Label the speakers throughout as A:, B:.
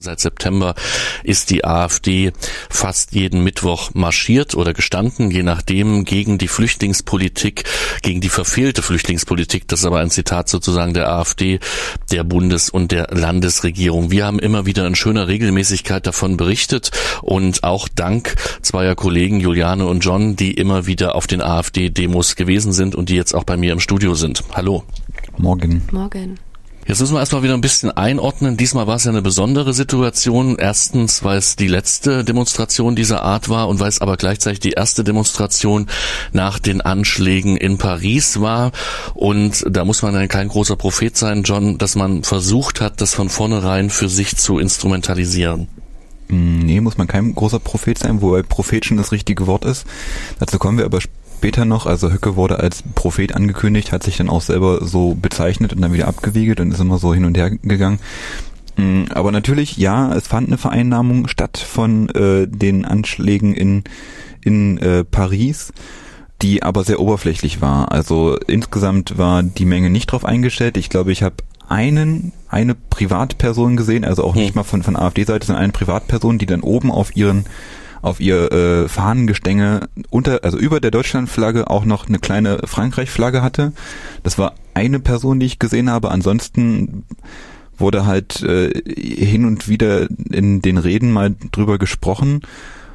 A: Seit September ist die AfD fast jeden Mittwoch marschiert oder gestanden, je nachdem, gegen die Flüchtlingspolitik, gegen die verfehlte Flüchtlingspolitik. Das ist aber ein Zitat sozusagen der AfD, der Bundes- und der Landesregierung. Wir haben immer wieder in schöner Regelmäßigkeit davon berichtet und auch dank zweier Kollegen, Juliane und John, die immer wieder auf den AfD-Demos gewesen sind und die jetzt auch bei mir im Studio sind. Hallo.
B: Morgen.
A: Jetzt müssen wir erstmal wieder ein bisschen einordnen. Diesmal war es ja eine besondere Situation. Erstens, weil es die letzte Demonstration dieser Art war und weil es aber gleichzeitig die erste Demonstration nach den Anschlägen in Paris war. Und da muss man kein großer Prophet sein, John, dass man versucht hat, das von vornherein für sich zu instrumentalisieren.
B: Nee, muss man kein großer Prophet sein, wobei Prophet schon das richtige Wort ist. Dazu kommen wir aber später noch. Also Höcke wurde als Prophet angekündigt, hat sich dann auch selber so bezeichnet und dann wieder abgewiegelt und ist immer so hin und her gegangen. Aber natürlich, ja, es fand eine Vereinnahmung statt von den Anschlägen in Paris, die aber sehr oberflächlich war. Also insgesamt war die Menge nicht drauf eingestellt. Ich glaube, ich habe eine Privatperson gesehen, also auch nicht mal von AfD-Seite, sondern eine Privatperson, die dann oben auf ihr Fahnengestänge also über der Deutschlandflagge auch noch eine kleine Frankreich-Flagge hatte. Das war eine Person, die ich gesehen habe. Ansonsten wurde halt hin und wieder in den Reden mal drüber gesprochen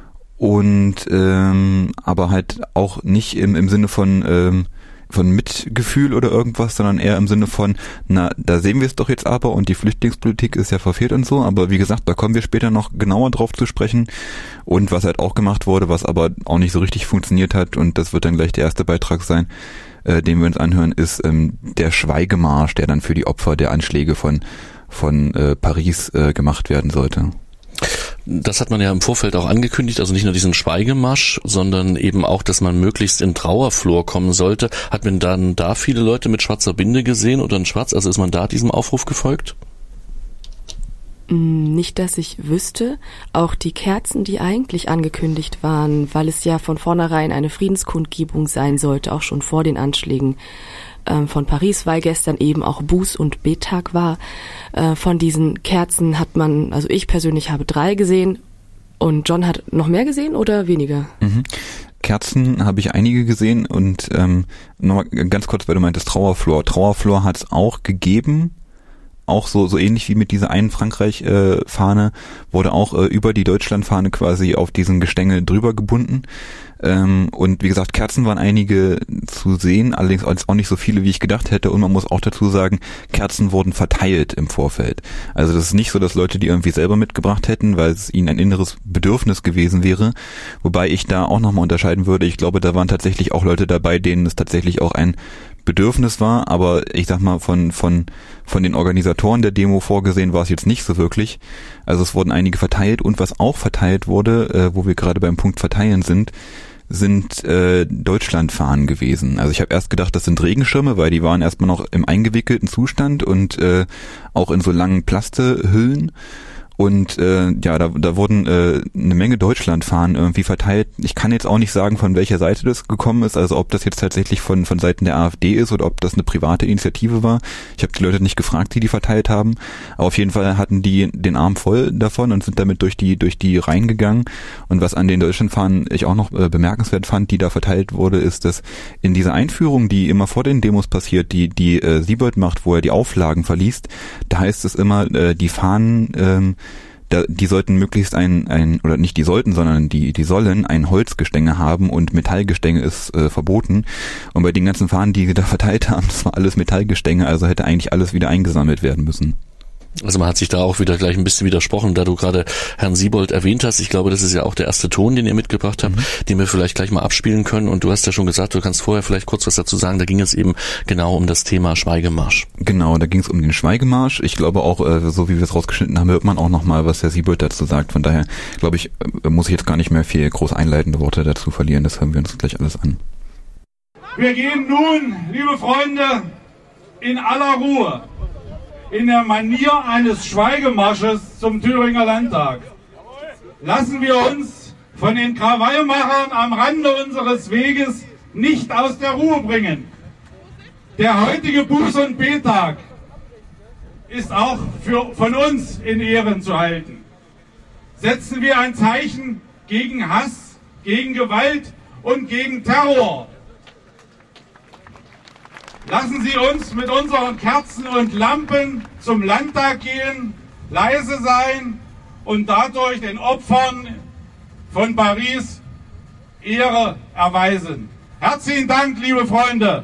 B: und aber halt auch nicht im Sinne von Mitgefühl oder irgendwas, sondern eher im Sinne von, na, da sehen wir es doch jetzt aber und die Flüchtlingspolitik ist ja verfehlt und so, aber wie gesagt, da kommen wir später noch genauer drauf zu sprechen und was halt auch gemacht wurde, was aber auch nicht so richtig funktioniert hat und das wird dann gleich der erste Beitrag sein, den wir uns anhören, ist der Schweigemarsch, der dann für die Opfer der Anschläge von Paris gemacht werden sollte.
A: Das hat man ja im Vorfeld auch angekündigt, also nicht nur diesen Schweigemarsch, sondern eben auch, dass man möglichst in Trauerflor kommen sollte. Hat man dann da viele Leute mit schwarzer Binde gesehen oder in schwarz? Also ist man da diesem Aufruf gefolgt?
C: Nicht, dass ich wüsste. Auch die Kerzen, die eigentlich angekündigt waren, weil es ja von vornherein eine Friedenskundgebung sein sollte, auch schon vor den Anschlägen von Paris, weil gestern eben auch Buß- und Bettag war. Von diesen Kerzen hat man, also ich persönlich habe 3 gesehen und John hat noch mehr gesehen oder weniger?
B: Kerzen habe ich einige gesehen und nochmal ganz kurz, weil du meintest Trauerflor. Trauerflor hat es auch gegeben. Auch so ähnlich wie mit dieser einen Frankreich-Fahne wurde auch über die Deutschland-Fahne quasi auf diesen Gestänge drüber gebunden. Und wie gesagt, Kerzen waren einige zu sehen, allerdings auch nicht so viele, wie ich gedacht hätte. Und man muss auch dazu sagen, Kerzen wurden verteilt im Vorfeld. Also das ist nicht so, dass Leute die irgendwie selber mitgebracht hätten, weil es ihnen ein inneres Bedürfnis gewesen wäre. Wobei ich da auch nochmal unterscheiden würde. Ich glaube, da waren tatsächlich auch Leute dabei, denen es tatsächlich auch ein Bedürfnis war, aber ich sag mal, von den Organisatoren der Demo vorgesehen war es jetzt nicht so wirklich. Also es wurden einige verteilt und was auch verteilt wurde, wo wir gerade beim Punkt Verteilen sind Deutschlandfahnen gewesen. Also ich habe erst gedacht, das sind Regenschirme, weil die waren erstmal noch im eingewickelten Zustand und auch in so langen Plastehüllen. Und da wurden eine Menge Deutschlandfahnen irgendwie verteilt. Ich kann jetzt auch nicht sagen, von welcher Seite das gekommen ist, also ob das jetzt tatsächlich von Seiten der AfD ist oder ob das eine private Initiative war. Ich habe die Leute nicht gefragt, die verteilt haben. Aber auf jeden Fall hatten die den Arm voll davon und sind damit durch die Reihen gegangen. Und was an den Deutschlandfahnen ich auch noch bemerkenswert fand, die da verteilt wurde, ist, dass in dieser Einführung, die immer vor den Demos passiert, die Siebold macht, wo er die Auflagen verliest, da heißt es immer, die Fahnen die sollten möglichst oder nicht die sollten, sondern die sollen ein Holzgestänge haben und Metallgestänge ist verboten. Und bei den ganzen Fahnen, die sie da verteilt haben, das war alles Metallgestänge, also hätte eigentlich alles wieder eingesammelt werden müssen.
A: Also man hat sich da auch wieder gleich ein bisschen widersprochen, da du gerade Herrn Siebold erwähnt hast. Ich glaube, das ist ja auch der erste Ton, den ihr mitgebracht habt, den wir vielleicht gleich mal abspielen können. Und du hast ja schon gesagt, du kannst vorher vielleicht kurz was dazu sagen. Da ging es eben genau um das Thema Schweigemarsch.
B: Genau, da ging es um den Schweigemarsch. Ich glaube auch, so wie wir es rausgeschnitten haben, hört man auch nochmal, was der Siebold dazu sagt. Von daher, glaube ich, muss ich jetzt gar nicht mehr viel groß einleitende Worte dazu verlieren. Das hören wir uns gleich alles an.
D: Wir gehen nun, liebe Freunde, in aller Ruhe in der Manier eines Schweigemarsches zum Thüringer Landtag. Lassen wir uns von den Krawallmachern am Rande unseres Weges nicht aus der Ruhe bringen. Der heutige Buß- und Bettag ist auch von uns in Ehren zu halten. Setzen wir ein Zeichen gegen Hass, gegen Gewalt und gegen Terror. Lassen Sie uns mit unseren Kerzen und Lampen zum Landtag gehen, leise sein und dadurch den Opfern von Paris Ehre erweisen. Herzlichen Dank, liebe Freunde.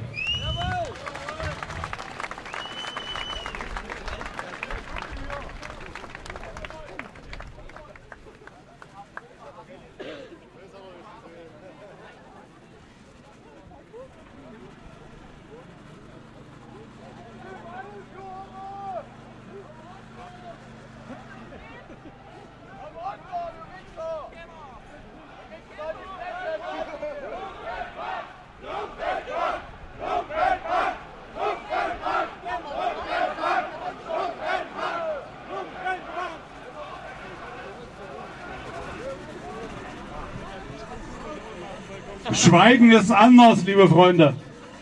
D: Schweigen ist anders, liebe Freunde.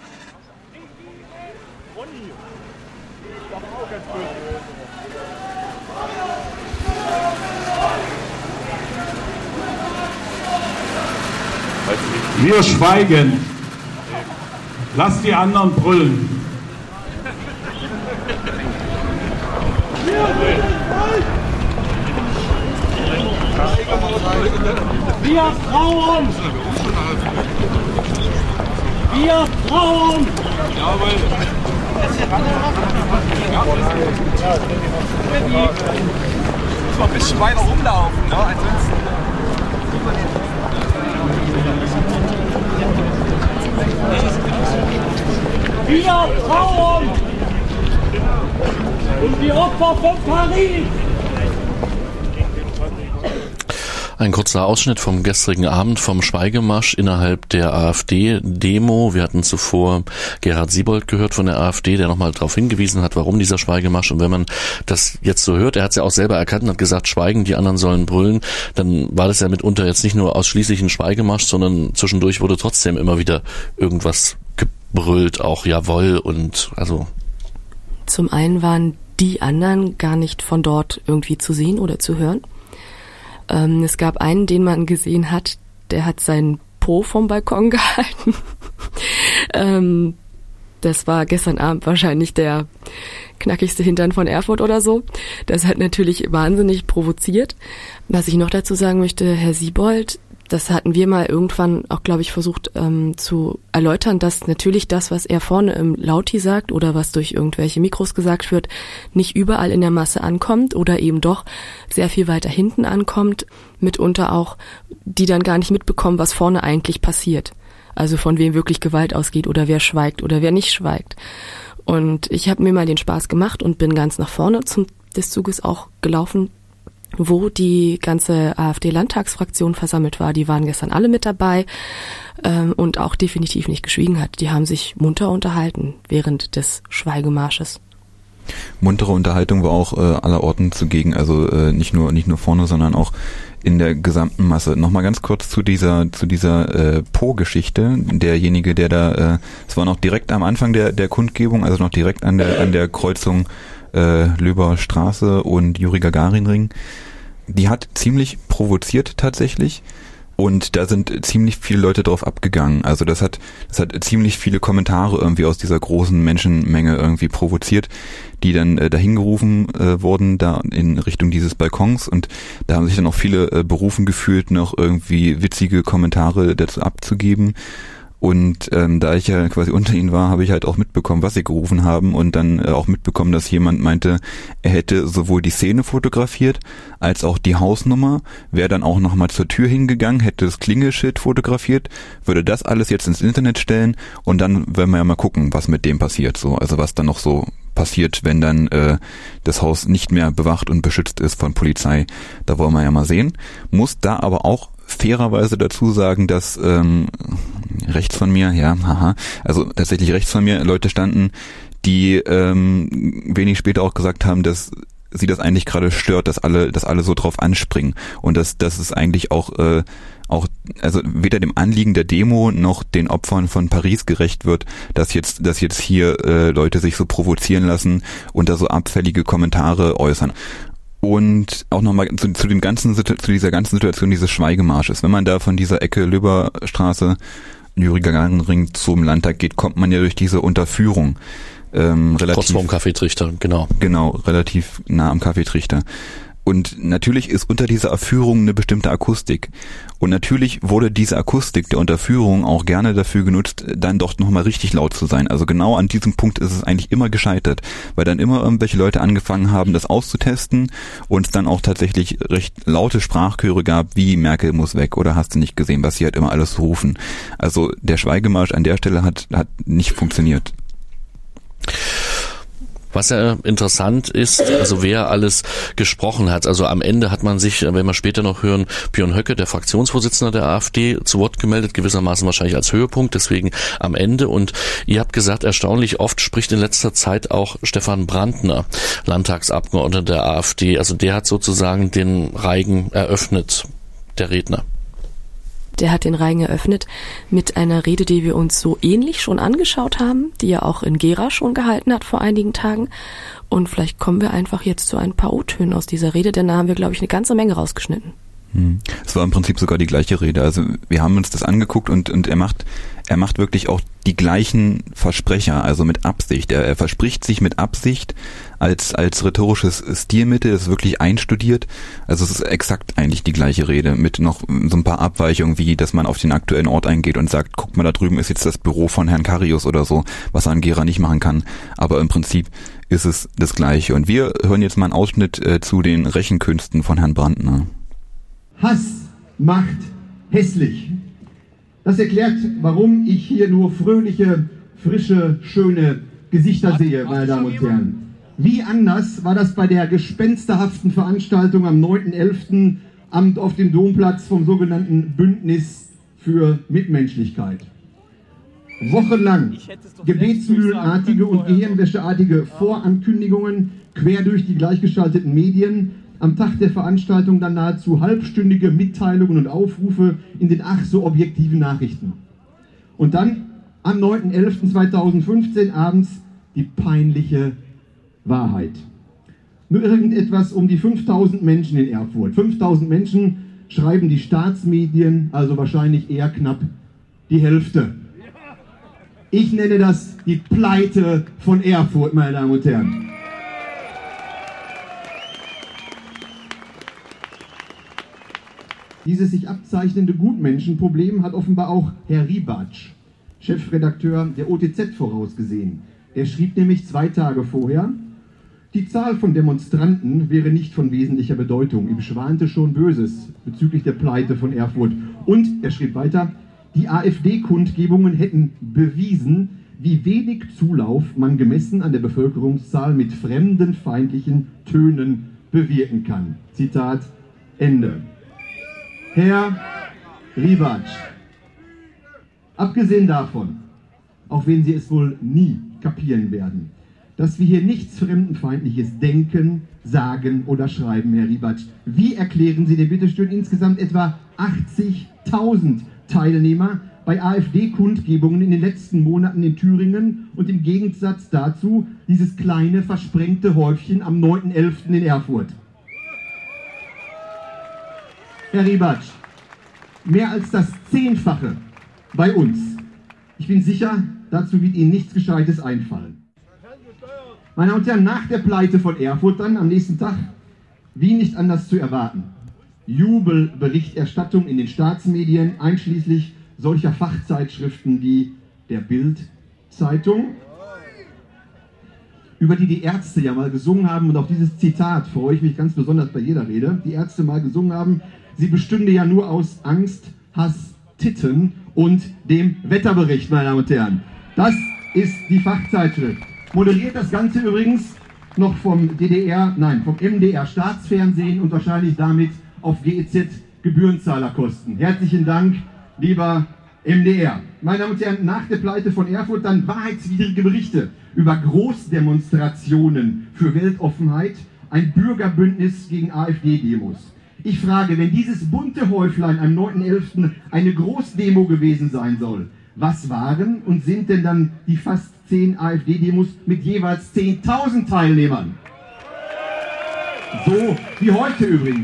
D: Wir schweigen. Lasst die anderen brüllen.
E: Wir Frauen! Wir Frauen! Jawohl! Muss mal ein bisschen weiter rumlaufen, ne? Ansonsten. Wir Frauen! Und die Opfer von Paris!
A: Ein kurzer Ausschnitt vom gestrigen Abend vom Schweigemarsch innerhalb der AfD-Demo. Wir hatten zuvor Gerhard Siebold gehört von der AfD, der nochmal darauf hingewiesen hat, warum dieser Schweigemarsch. Und wenn man das jetzt so hört, er hat es ja auch selber erkannt und hat gesagt, schweigen, die anderen sollen brüllen, dann war das ja mitunter jetzt nicht nur ausschließlich ein Schweigemarsch, sondern zwischendurch wurde trotzdem immer wieder irgendwas gebrüllt, auch Jawohl und also.
C: Zum einen waren die anderen gar nicht von dort irgendwie zu sehen oder zu hören. Es gab einen, den man gesehen hat, der hat seinen Po vom Balkon gehalten. Das war gestern Abend wahrscheinlich der knackigste Hintern von Erfurt oder so. Das hat natürlich wahnsinnig provoziert. Was ich noch dazu sagen möchte, Herr Siebold, das hatten wir mal irgendwann auch, glaube ich, versucht zu erläutern, dass natürlich das, was er vorne im Lauti sagt oder was durch irgendwelche Mikros gesagt wird, nicht überall in der Masse ankommt oder eben doch sehr viel weiter hinten ankommt, mitunter auch, die dann gar nicht mitbekommen, was vorne eigentlich passiert. Also von wem wirklich Gewalt ausgeht oder wer schweigt oder wer nicht schweigt. Und ich habe mir mal den Spaß gemacht und bin ganz nach vorne des Zuges auch gelaufen, wo die ganze AfD-Landtagsfraktion versammelt war. Die waren gestern alle mit dabei und auch definitiv nicht geschwiegen hat. Die haben sich munter unterhalten während des Schweigemarsches.
B: Muntere Unterhaltung war auch allerorten zugegen, also nicht nur vorne, sondern auch in der gesamten Masse. Nochmal ganz kurz zu dieser Po-Geschichte. Derjenige, der da, es war noch direkt am Anfang der Kundgebung, also noch direkt an der Kreuzung Löber Straße und Juri Gagarin Ring. Die hat ziemlich provoziert tatsächlich. Und da sind ziemlich viele Leute drauf abgegangen. Also das hat ziemlich viele Kommentare irgendwie aus dieser großen Menschenmenge irgendwie provoziert, die dann dahin gerufen wurden, da in Richtung dieses Balkons. Und da haben sich dann auch viele berufen gefühlt, noch irgendwie witzige Kommentare dazu abzugeben. Und da ich ja quasi unter ihnen war, habe ich halt auch mitbekommen, was sie gerufen haben und dann auch mitbekommen, dass jemand meinte, er hätte sowohl die Szene fotografiert als auch die Hausnummer, wäre dann auch nochmal zur Tür hingegangen, hätte das Klingelschild fotografiert, würde das alles jetzt ins Internet stellen und dann werden wir ja mal gucken, was mit dem passiert, so, also was dann noch so passiert, wenn dann das Haus nicht mehr bewacht und beschützt ist von Polizei. Da wollen wir ja mal sehen. Muss da aber auch fairerweise dazu sagen, dass rechts von mir, also tatsächlich rechts von mir Leute standen, die wenig später auch gesagt haben, dass sie das eigentlich gerade stört, dass alle so drauf anspringen und dass es eigentlich auch also weder dem Anliegen der Demo noch den Opfern von Paris gerecht wird, dass jetzt hier Leute sich so provozieren lassen und da so abfällige Kommentare äußern. Und auch nochmal zu dieser ganzen Situation dieses Schweigemarsches. Wenn man da von dieser Ecke Lübberstraße, Nürnberger-Ring zum Landtag geht, kommt man ja durch diese Unterführung.
A: Kurz vorm Kaffeetrichter, genau.
B: Genau, relativ nah am Kaffeetrichter. Und natürlich ist unter dieser Erführung eine bestimmte Akustik. Und natürlich wurde diese Akustik der Unterführung auch gerne dafür genutzt, dann doch nochmal richtig laut zu sein. Also genau an diesem Punkt ist es eigentlich immer gescheitert, weil dann immer irgendwelche Leute angefangen haben, das auszutesten und es dann auch tatsächlich recht laute Sprachchöre gab, wie Merkel muss weg oder hast du nicht gesehen, was sie halt immer alles rufen. Also der Schweigemarsch an der Stelle hat nicht funktioniert.
A: Was ja interessant ist, also wer alles gesprochen hat. Also am Ende hat man sich, wenn wir später noch hören, Björn Höcke, der Fraktionsvorsitzende der AfD, zu Wort gemeldet, gewissermaßen wahrscheinlich als Höhepunkt, deswegen am Ende. Und ihr habt gesagt, erstaunlich oft spricht in letzter Zeit auch Stefan Brandner, Landtagsabgeordneter der AfD. Also der hat sozusagen den Reigen eröffnet, der Redner.
C: Der hat den Reigen eröffnet mit einer Rede, die wir uns so ähnlich schon angeschaut haben, die er auch in Gera schon gehalten hat vor einigen Tagen. Und vielleicht kommen wir einfach jetzt zu ein paar O-Tönen aus dieser Rede, denn da haben wir, glaube ich, eine ganze Menge rausgeschnitten.
B: Es war im Prinzip sogar die gleiche Rede. Also wir haben uns das angeguckt und er macht wirklich auch die gleichen Versprecher, also mit Absicht. Er verspricht sich mit Absicht als rhetorisches Stilmittel, ist wirklich einstudiert. Also es ist exakt eigentlich die gleiche Rede mit noch so ein paar Abweichungen, wie dass man auf den aktuellen Ort eingeht und sagt, guck mal, da drüben ist jetzt das Büro von Herrn Karius oder so, was er an Gera nicht machen kann. Aber im Prinzip ist es das Gleiche. Und wir hören jetzt mal einen Ausschnitt zu den Rechenkünsten von Herrn Brandner.
F: Hass macht hässlich. Das erklärt, warum ich hier nur fröhliche, frische, schöne Gesichter sehe, meine Damen und Herren. Wie anders war das bei der gespensterhaften Veranstaltung am 9.11. auf dem Domplatz vom sogenannten Bündnis für Mitmenschlichkeit. Wochenlang gebetsmühlenartige und gehirnwäscheartige Vorankündigungen quer durch die gleichgeschalteten Medien, am Tag der Veranstaltung dann nahezu halbstündige Mitteilungen und Aufrufe in den ach so objektiven Nachrichten. Und dann am 9.11.2015 abends die peinliche Wahrheit. Nur irgendetwas um die 5.000 Menschen in Erfurt. 5.000 Menschen schreiben die Staatsmedien, also wahrscheinlich eher knapp die Hälfte. Ich nenne das die Pleite von Erfurt, meine Damen und Herren. Dieses sich abzeichnende Gutmenschenproblem hat offenbar auch Herr Ribatsch, Chefredakteur der OTZ, vorausgesehen. Er schrieb nämlich 2 Tage vorher, die Zahl von Demonstranten wäre nicht von wesentlicher Bedeutung. Ihm schwante schon Böses bezüglich der Pleite von Erfurt. Und er schrieb weiter, die AfD-Kundgebungen hätten bewiesen, wie wenig Zulauf man gemessen an der Bevölkerungszahl mit fremdenfeindlichen Tönen bewirken kann. Zitat Ende. Herr Ribatsch, abgesehen davon, auch wenn Sie es wohl nie kapieren werden, dass wir hier nichts Fremdenfeindliches denken, sagen oder schreiben, Herr Ribatsch. Wie erklären Sie denn bitte schön insgesamt etwa 80.000 Teilnehmer bei AfD-Kundgebungen in den letzten Monaten in Thüringen und im Gegensatz dazu dieses kleine, versprengte Häufchen am 9.11. in Erfurt? Herr Ribatsch, mehr als das 10-fache bei uns. Ich bin sicher, dazu wird Ihnen nichts Gescheites einfallen. Meine Damen und Herren, nach der Pleite von Erfurt dann am nächsten Tag, wie nicht anders zu erwarten, Jubelberichterstattung in den Staatsmedien, einschließlich solcher Fachzeitschriften wie der Bild-Zeitung, über die Ärzte ja mal gesungen haben, und auf dieses Zitat freue ich mich ganz besonders bei jeder Rede, die Ärzte mal gesungen haben, sie bestünde ja nur aus Angst, Hass, Titten und dem Wetterbericht, meine Damen und Herren. Das ist die Fachzeitschrift. Moderiert das Ganze übrigens noch vom MDR Staatsfernsehen und wahrscheinlich damit auf GEZ Gebührenzahlerkosten. Herzlichen Dank, lieber MDR. Meine Damen und Herren, nach der Pleite von Erfurt dann wahrheitswidrige Berichte über Großdemonstrationen für Weltoffenheit, ein Bürgerbündnis gegen AfD-Demos. Ich frage, wenn dieses bunte Häuflein am 9.11. eine Großdemo gewesen sein soll, was waren und sind denn dann die fast 10 AfD-Demos mit jeweils 10.000 Teilnehmern? So wie heute übrigens.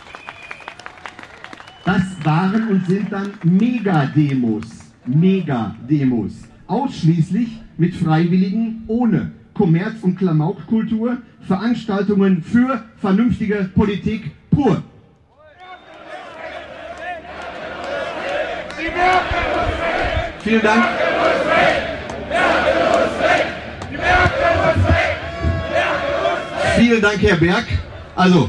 F: Das waren und sind dann Megademos. Megademos. Ausschließlich mit Freiwilligen, ohne Kommerz- und Klamaukkultur, Veranstaltungen für vernünftige Politik pur. Vielen Dank. Vielen Dank, Herr Berg. Also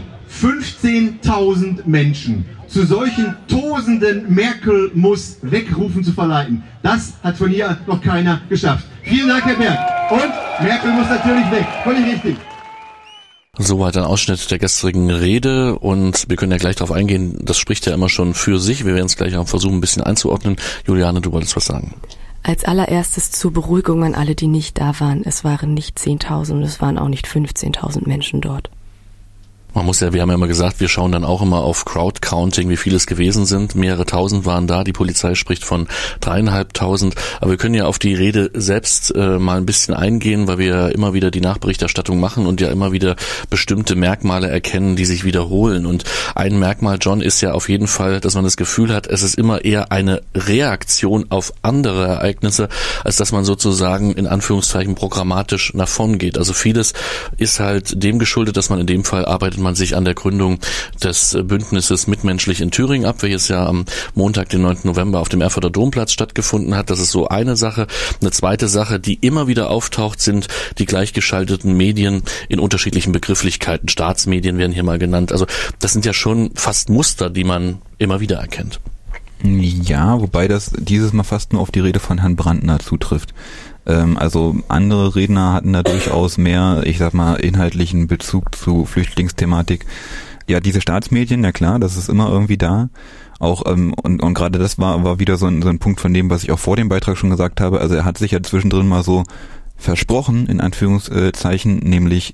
F: 15.000 Menschen zu solchen tosenden Merkel muss wegrufen zu verleiten. Das hat von hier noch keiner geschafft. Vielen Dank, Herr Berg. Und Merkel muss natürlich weg. Völlig richtig.
A: Soweit ein Ausschnitt der gestrigen Rede und wir können ja gleich darauf eingehen, das spricht ja immer schon für sich. Wir werden es gleich auch versuchen, ein bisschen einzuordnen. Juliane, du wolltest was sagen.
C: Als allererstes zur Beruhigung an alle, die nicht da waren. Es waren nicht 10.000, es waren auch nicht 15.000 Menschen dort.
A: Man muss ja, wir haben ja immer gesagt, wir schauen dann auch immer auf Crowdcounting, wie viele es gewesen sind. Mehrere tausend waren da, die Polizei spricht von 3.500. Aber wir können ja auf die Rede selbst mal ein bisschen eingehen, weil wir ja immer wieder die Nachberichterstattung machen und ja immer wieder bestimmte Merkmale erkennen, die sich wiederholen. Und ein Merkmal, John, ist ja auf jeden Fall, dass man das Gefühl hat, es ist immer eher eine Reaktion auf andere Ereignisse, als dass man sozusagen in Anführungszeichen programmatisch nach vorn geht. Also vieles ist halt dem geschuldet, dass man in dem Fall arbeitet man sich an der Gründung des Bündnisses Mitmenschlich in Thüringen ab, welches ja am Montag, den 9. November auf dem Erfurter Domplatz stattgefunden hat. Das ist so eine Sache. Eine zweite Sache, die immer wieder auftaucht, sind die gleichgeschalteten Medien in unterschiedlichen Begrifflichkeiten. Staatsmedien werden hier mal genannt. Also das sind ja schon fast Muster, die man immer wieder erkennt.
B: Ja, wobei das dieses Mal fast nur auf die Rede von Herrn Brandner zutrifft. Also andere Redner hatten da durchaus mehr, ich sag mal, inhaltlichen Bezug zu Flüchtlingsthematik. Ja, diese Staatsmedien, ja klar, das ist immer irgendwie da. Auch und gerade das war wieder so ein Punkt von dem, was ich auch vor dem Beitrag schon gesagt habe. Also er hat sich ja zwischendrin mal so versprochen, in Anführungszeichen, nämlich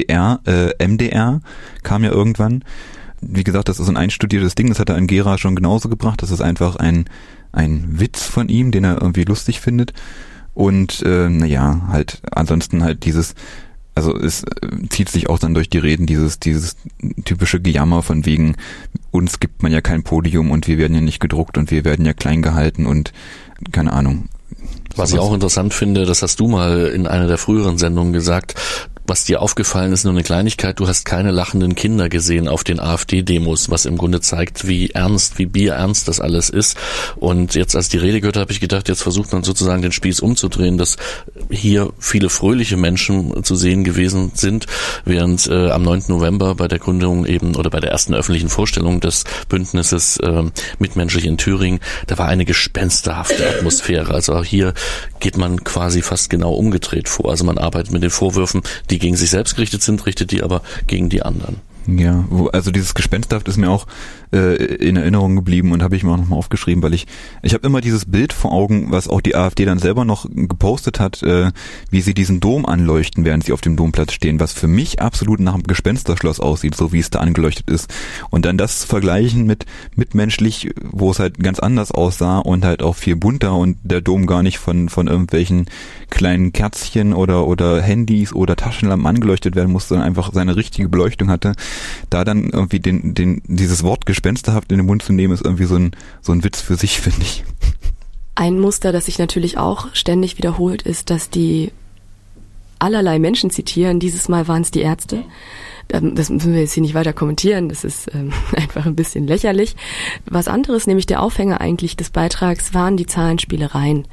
B: MDR kam ja irgendwann. Wie gesagt, das ist ein einstudiertes Ding, das hat er an Gera schon genauso gebracht. Das ist einfach ein Witz von ihm, den er irgendwie lustig findet. Und halt ansonsten halt dieses, also es zieht sich auch dann durch die Reden, dieses typische Gejammer von wegen, uns gibt man ja kein Podium und wir werden ja nicht gedruckt und wir werden ja klein gehalten und keine Ahnung.
A: Was ich auch interessant finde, das hast du mal in einer der früheren Sendungen gesagt, was dir aufgefallen ist, nur eine Kleinigkeit, du hast keine lachenden Kinder gesehen auf den AfD-Demos, was im Grunde zeigt, wie bierernst das alles ist. Und jetzt, als die Rede gehört habe, ich gedacht, jetzt versucht man sozusagen den Spieß umzudrehen, dass hier viele fröhliche Menschen zu sehen gewesen sind, während am 9. November bei der Gründung eben oder bei der ersten öffentlichen Vorstellung des Bündnisses Mitmenschlich in Thüringen, da war eine gespensterhafte Atmosphäre. Also auch hier geht man quasi fast genau umgedreht vor. Also man arbeitet mit den Vorwürfen, die gegen sich selbst gerichtet sind, richtet die aber gegen die anderen.
B: Ja, also dieses Gespensterhaft ist mir auch in Erinnerung geblieben und habe ich mir auch nochmal aufgeschrieben, weil ich habe immer dieses Bild vor Augen, was auch die AfD dann selber noch gepostet hat, wie sie diesen Dom anleuchten, während sie auf dem Domplatz stehen, was für mich absolut nach einem Gespensterschloss aussieht, so wie es da angeleuchtet ist. Und dann das zu vergleichen mit Mitmenschlich, wo es halt ganz anders aussah und halt auch viel bunter und der Dom gar nicht von irgendwelchen kleinen Kerzchen oder Handys oder Taschenlampen angeleuchtet werden musste, sondern einfach seine richtige Beleuchtung hatte. Da dann irgendwie dieses Wort gespensterhaft in den Mund zu nehmen, ist irgendwie so ein Witz für sich, finde ich.
C: Ein Muster, das sich natürlich auch ständig wiederholt, ist, dass die allerlei Menschen zitieren. Dieses Mal waren es die Ärzte. Das müssen wir jetzt hier nicht weiter kommentieren, das ist einfach ein bisschen lächerlich. Was anderes, nämlich der Aufhänger eigentlich des Beitrags, waren die Zahlenspielereien.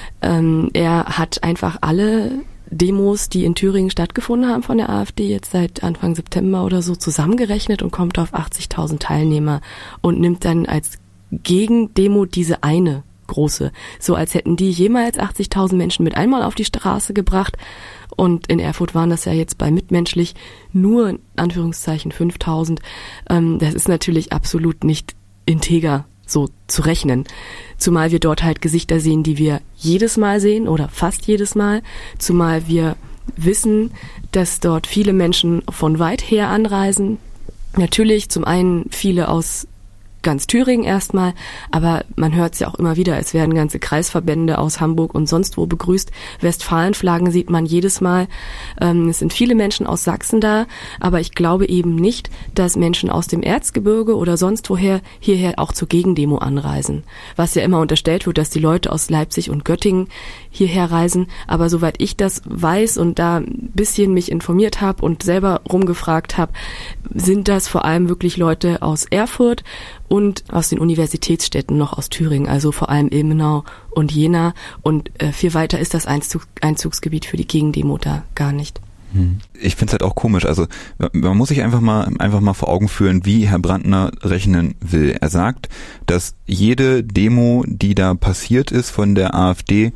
C: Er hat einfach alle Demos, die in Thüringen stattgefunden haben von der AfD, jetzt seit Anfang September oder so, zusammengerechnet und kommt auf 80.000 Teilnehmer und nimmt dann als Gegendemo diese eine große. So als hätten die jemals 80.000 Menschen mit einmal auf die Straße gebracht. Und in Erfurt waren das ja jetzt bei Mitmenschlich nur in Anführungszeichen 5.000. Das ist natürlich absolut nicht integer so zu rechnen. Zumal wir dort halt Gesichter sehen, die wir jedes Mal sehen oder fast jedes Mal. Zumal wir wissen, dass dort viele Menschen von weit her anreisen. Natürlich zum einen viele aus ganz Thüringen erstmal, aber man hört es ja auch immer wieder, es werden ganze Kreisverbände aus Hamburg und sonst wo begrüßt. Westfalenflaggen sieht man jedes Mal. Es sind viele Menschen aus Sachsen da, aber ich glaube eben nicht, dass Menschen aus dem Erzgebirge oder sonst woher hierher auch zur Gegendemo anreisen. Was ja immer unterstellt wird, dass die Leute aus Leipzig und Göttingen hierher reisen, aber soweit ich das weiß und da ein bisschen mich informiert habe und selber rumgefragt habe, sind das vor allem wirklich Leute aus Erfurt und aus den Universitätsstädten noch aus Thüringen, also vor allem Ilmenau und Jena. Und viel weiter ist das Einzugsgebiet für die Gegendemo da gar nicht.
B: Ich finde es halt auch komisch. Also man muss sich einfach mal vor Augen führen, wie Herr Brandner rechnen will. Er sagt, dass jede Demo, die da passiert ist von der AfD,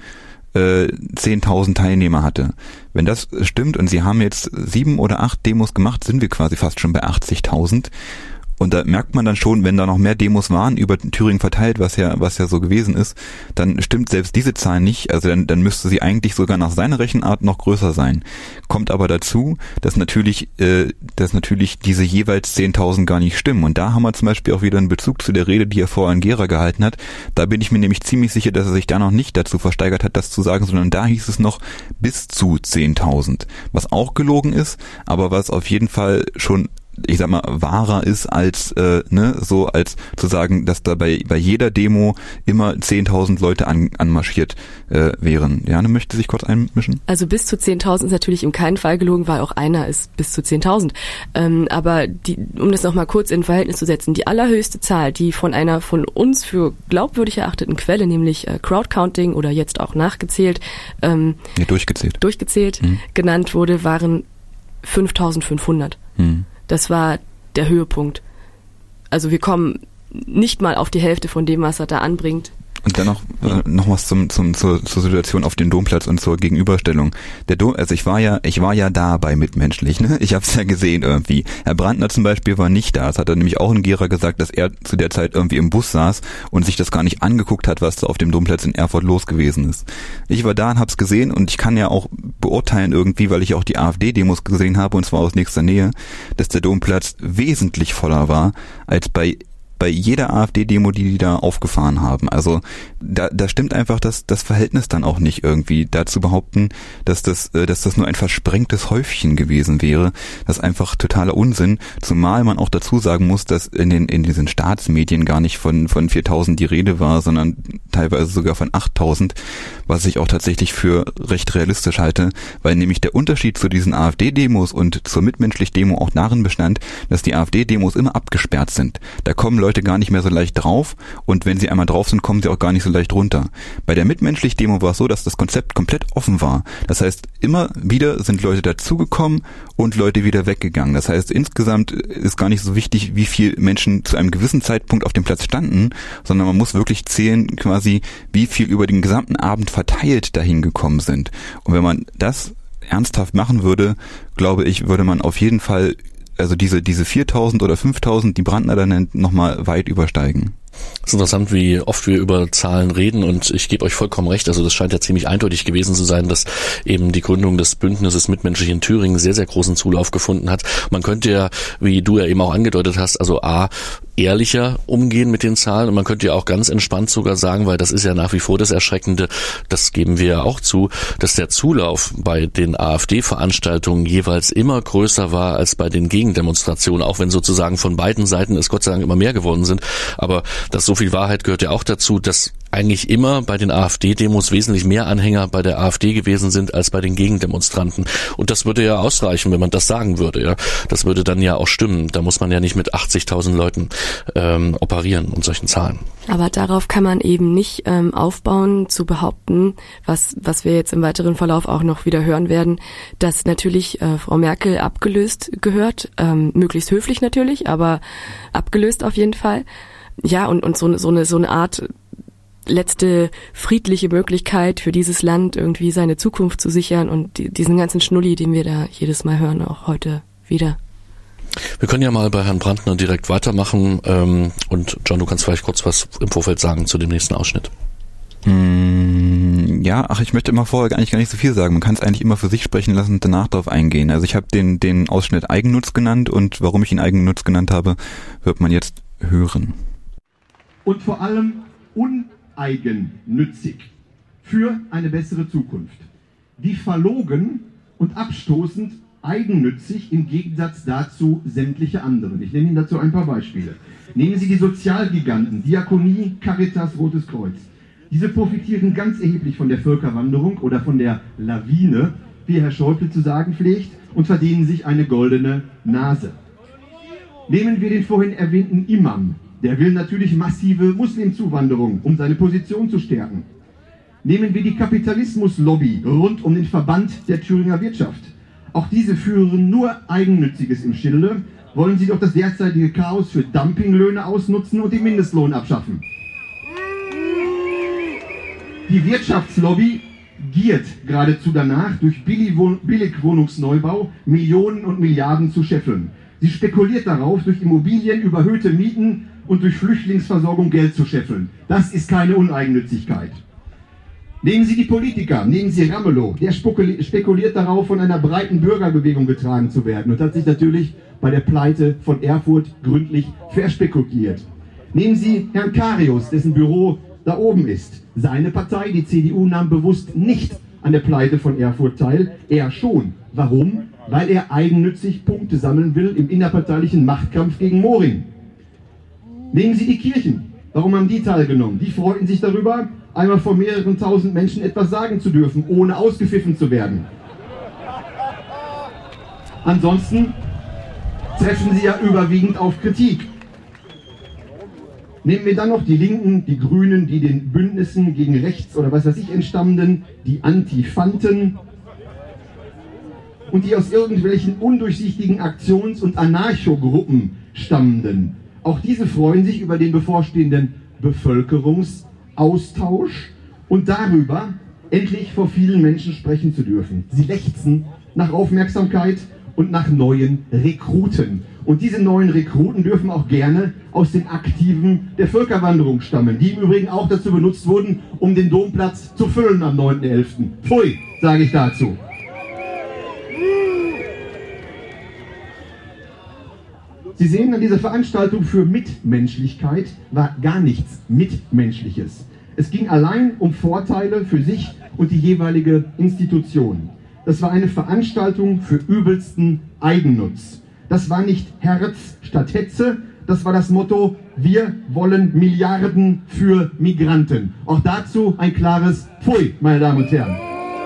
B: 10.000 Teilnehmer hatte. Wenn das stimmt und sie haben jetzt 7 oder 8 Demos gemacht, sind wir quasi fast schon bei 80.000. Und da merkt man dann schon, wenn da noch mehr Demos waren, über Thüringen verteilt, was ja so gewesen ist, dann stimmt selbst diese Zahl nicht. Also dann müsste sie eigentlich sogar nach seiner Rechenart noch größer sein. Kommt aber dazu, dass natürlich diese jeweils 10.000 gar nicht stimmen. Und da haben wir zum Beispiel auch wieder einen Bezug zu der Rede, die er vorher in Gera gehalten hat. Da bin ich mir nämlich ziemlich sicher, dass er sich da noch nicht dazu versteigert hat, das zu sagen, sondern da hieß es noch bis zu 10.000. Was auch gelogen ist, aber was auf jeden Fall schon, ich sag mal, wahrer ist als als zu sagen, dass da bei jeder Demo immer 10.000 Leute anmarschiert wären. Jane möchte sich kurz einmischen.
C: Also bis zu 10.000 ist natürlich in keinem Fall gelogen, weil auch einer ist bis zu 10.000. Aber um das nochmal kurz in Verhältnis zu setzen, die allerhöchste Zahl, die von einer von uns für glaubwürdig erachteten Quelle, nämlich Crowdcounting oder jetzt auch nachgezählt, durchgezählt genannt wurde, waren 5.500. Das war der Höhepunkt. Also wir kommen nicht mal auf die Hälfte von dem, was er da anbringt.
B: Und dann noch was zur Situation auf dem Domplatz und zur Gegenüberstellung. Also ich war ja da bei Mitmenschlich, ne? Ich habe es ja gesehen irgendwie. Herr Brandner zum Beispiel war nicht da. Das hat er nämlich auch in Gera gesagt, dass er zu der Zeit irgendwie im Bus saß und sich das gar nicht angeguckt hat, was da auf dem Domplatz in Erfurt los gewesen ist. Ich war da und hab's gesehen und ich kann ja auch beurteilen irgendwie, weil ich auch die AfD-Demos gesehen habe und zwar aus nächster Nähe, dass der Domplatz wesentlich voller war als bei jeder AfD-Demo, die da aufgefahren haben. Also da stimmt einfach das Verhältnis dann auch nicht irgendwie. Da zu behaupten, dass das nur ein versprengtes Häufchen gewesen wäre, das ist einfach totaler Unsinn. Zumal man auch dazu sagen muss, dass in diesen Staatsmedien gar nicht von 4.000 die Rede war, sondern teilweise sogar von 8.000, was ich auch tatsächlich für recht realistisch halte, weil nämlich der Unterschied zu diesen AfD-Demos und zur Mitmenschlich-Demo auch darin bestand, dass die AfD-Demos immer abgesperrt sind. Da kommen Leute gar nicht mehr so leicht drauf und wenn sie einmal drauf sind, kommen sie auch gar nicht so leicht runter. Bei der Mitmenschlich-Demo war es so, dass das Konzept komplett offen war. Das heißt, immer wieder sind Leute dazugekommen und Leute wieder weggegangen. Das heißt, insgesamt ist gar nicht so wichtig, wie viele Menschen zu einem gewissen Zeitpunkt auf dem Platz standen, sondern man muss wirklich zählen, quasi, wie viel über den gesamten Abend verteilt dahin gekommen sind. Und wenn man das ernsthaft machen würde, glaube ich, würde man auf jeden Fall also diese 4.000 oder 5.000, die Brandner da nennt, nochmal weit übersteigen.
A: Es ist interessant, wie oft wir über Zahlen reden und ich gebe euch vollkommen recht, also das scheint ja ziemlich eindeutig gewesen zu sein, dass eben die Gründung des Bündnisses Mitmenschlich in Thüringen sehr, sehr großen Zulauf gefunden hat. Man könnte ja, wie du ja eben auch angedeutet hast, also ehrlicher umgehen mit den Zahlen und man könnte ja auch ganz entspannt sogar sagen, weil das ist ja nach wie vor das Erschreckende, das geben wir ja auch zu, dass der Zulauf bei den AfD-Veranstaltungen jeweils immer größer war als bei den Gegendemonstrationen, auch wenn sozusagen von beiden Seiten es Gott sei Dank immer mehr geworden sind, aber dass so viel Wahrheit gehört ja auch dazu, dass eigentlich immer bei den AfD-Demos wesentlich mehr Anhänger bei der AfD gewesen sind als bei den Gegendemonstranten. Und das würde ja ausreichen, wenn man das sagen würde. Ja, das würde dann ja auch stimmen. Da muss man ja nicht mit 80.000 Leuten operieren und solchen Zahlen.
C: Aber darauf kann man eben nicht aufbauen, zu behaupten, was wir jetzt im weiteren Verlauf auch noch wieder hören werden, dass natürlich Frau Merkel abgelöst gehört, möglichst höflich natürlich, aber abgelöst auf jeden Fall. Ja, und so eine Art letzte friedliche Möglichkeit für dieses Land, irgendwie seine Zukunft zu sichern und diesen ganzen Schnulli, den wir da jedes Mal hören, auch heute wieder.
A: Wir können ja mal bei Herrn Brandner direkt weitermachen und John, du kannst vielleicht kurz was im Vorfeld sagen zu dem nächsten Ausschnitt.
B: Ja, ich möchte immer vorher eigentlich gar nicht so viel sagen. Man kann es eigentlich immer für sich sprechen lassen und danach darauf eingehen. Also ich habe den Ausschnitt Eigennutz genannt und warum ich ihn Eigennutz genannt habe, wird man jetzt hören.
F: Und vor allem uneigennützig für eine bessere Zukunft. Wie verlogen und abstoßend eigennützig im Gegensatz dazu sämtliche andere. Ich nenne Ihnen dazu ein paar Beispiele. Nehmen Sie die Sozialgiganten, Diakonie, Caritas, Rotes Kreuz. Diese profitieren ganz erheblich von der Völkerwanderung oder von der Lawine, wie Herr Schäuble zu sagen pflegt, und verdienen sich eine goldene Nase. Nehmen wir den vorhin erwähnten Imam. Der will natürlich massive Muslimzuwanderung, um seine Position zu stärken. Nehmen wir die Kapitalismuslobby rund um den Verband der Thüringer Wirtschaft. Auch diese führen nur Eigennütziges im Schilde. Wollen sie doch das derzeitige Chaos für Dumpinglöhne ausnutzen und den Mindestlohn abschaffen. Die Wirtschaftslobby giert geradezu danach, durch Billigwohnungsneubau Millionen und Milliarden zu scheffeln. Sie spekuliert darauf, durch Immobilien, überhöhte Mieten und durch Flüchtlingsversorgung Geld zu scheffeln. Das ist keine Uneigennützigkeit. Nehmen Sie die Politiker, nehmen Sie Ramelow, der spekuliert darauf, von einer breiten Bürgerbewegung getragen zu werden und hat sich natürlich bei der Pleite von Erfurt gründlich verspekuliert. Nehmen Sie Herrn Karius, dessen Büro da oben ist. Seine Partei, die CDU, nahm bewusst nicht an der Pleite von Erfurt teil, er schon. Warum? Weil er eigennützig Punkte sammeln will im innerparteilichen Machtkampf gegen Moring. Nehmen Sie die Kirchen. Warum haben die teilgenommen? Die freuten sich darüber, einmal vor mehreren tausend Menschen etwas sagen zu dürfen, ohne ausgepfiffen zu werden. Ansonsten treffen sie ja überwiegend auf Kritik. Nehmen wir dann noch die Linken, die Grünen, die den Bündnissen gegen rechts oder was weiß ich entstammenden, die Antifanten und die aus irgendwelchen undurchsichtigen Aktions- und Anarchogruppen stammenden. Auch diese freuen sich über den bevorstehenden Bevölkerungsaustausch und darüber, endlich vor vielen Menschen sprechen zu dürfen. Sie lechzen nach Aufmerksamkeit und nach neuen Rekruten. Und diese neuen Rekruten dürfen auch gerne aus den Aktiven der Völkerwanderung stammen, die im Übrigen auch dazu benutzt wurden, um den Domplatz zu füllen am 9.11. Pfui, sage ich dazu. Sie sehen, an dieser Veranstaltung für Mitmenschlichkeit war gar nichts Mitmenschliches. Es ging allein um Vorteile für sich und die jeweilige Institution. Das war eine Veranstaltung für übelsten Eigennutz. Das war nicht Herz statt Hetze, das war das Motto, wir wollen Milliarden für Migranten. Auch dazu ein klares Pfui, meine Damen und Herren.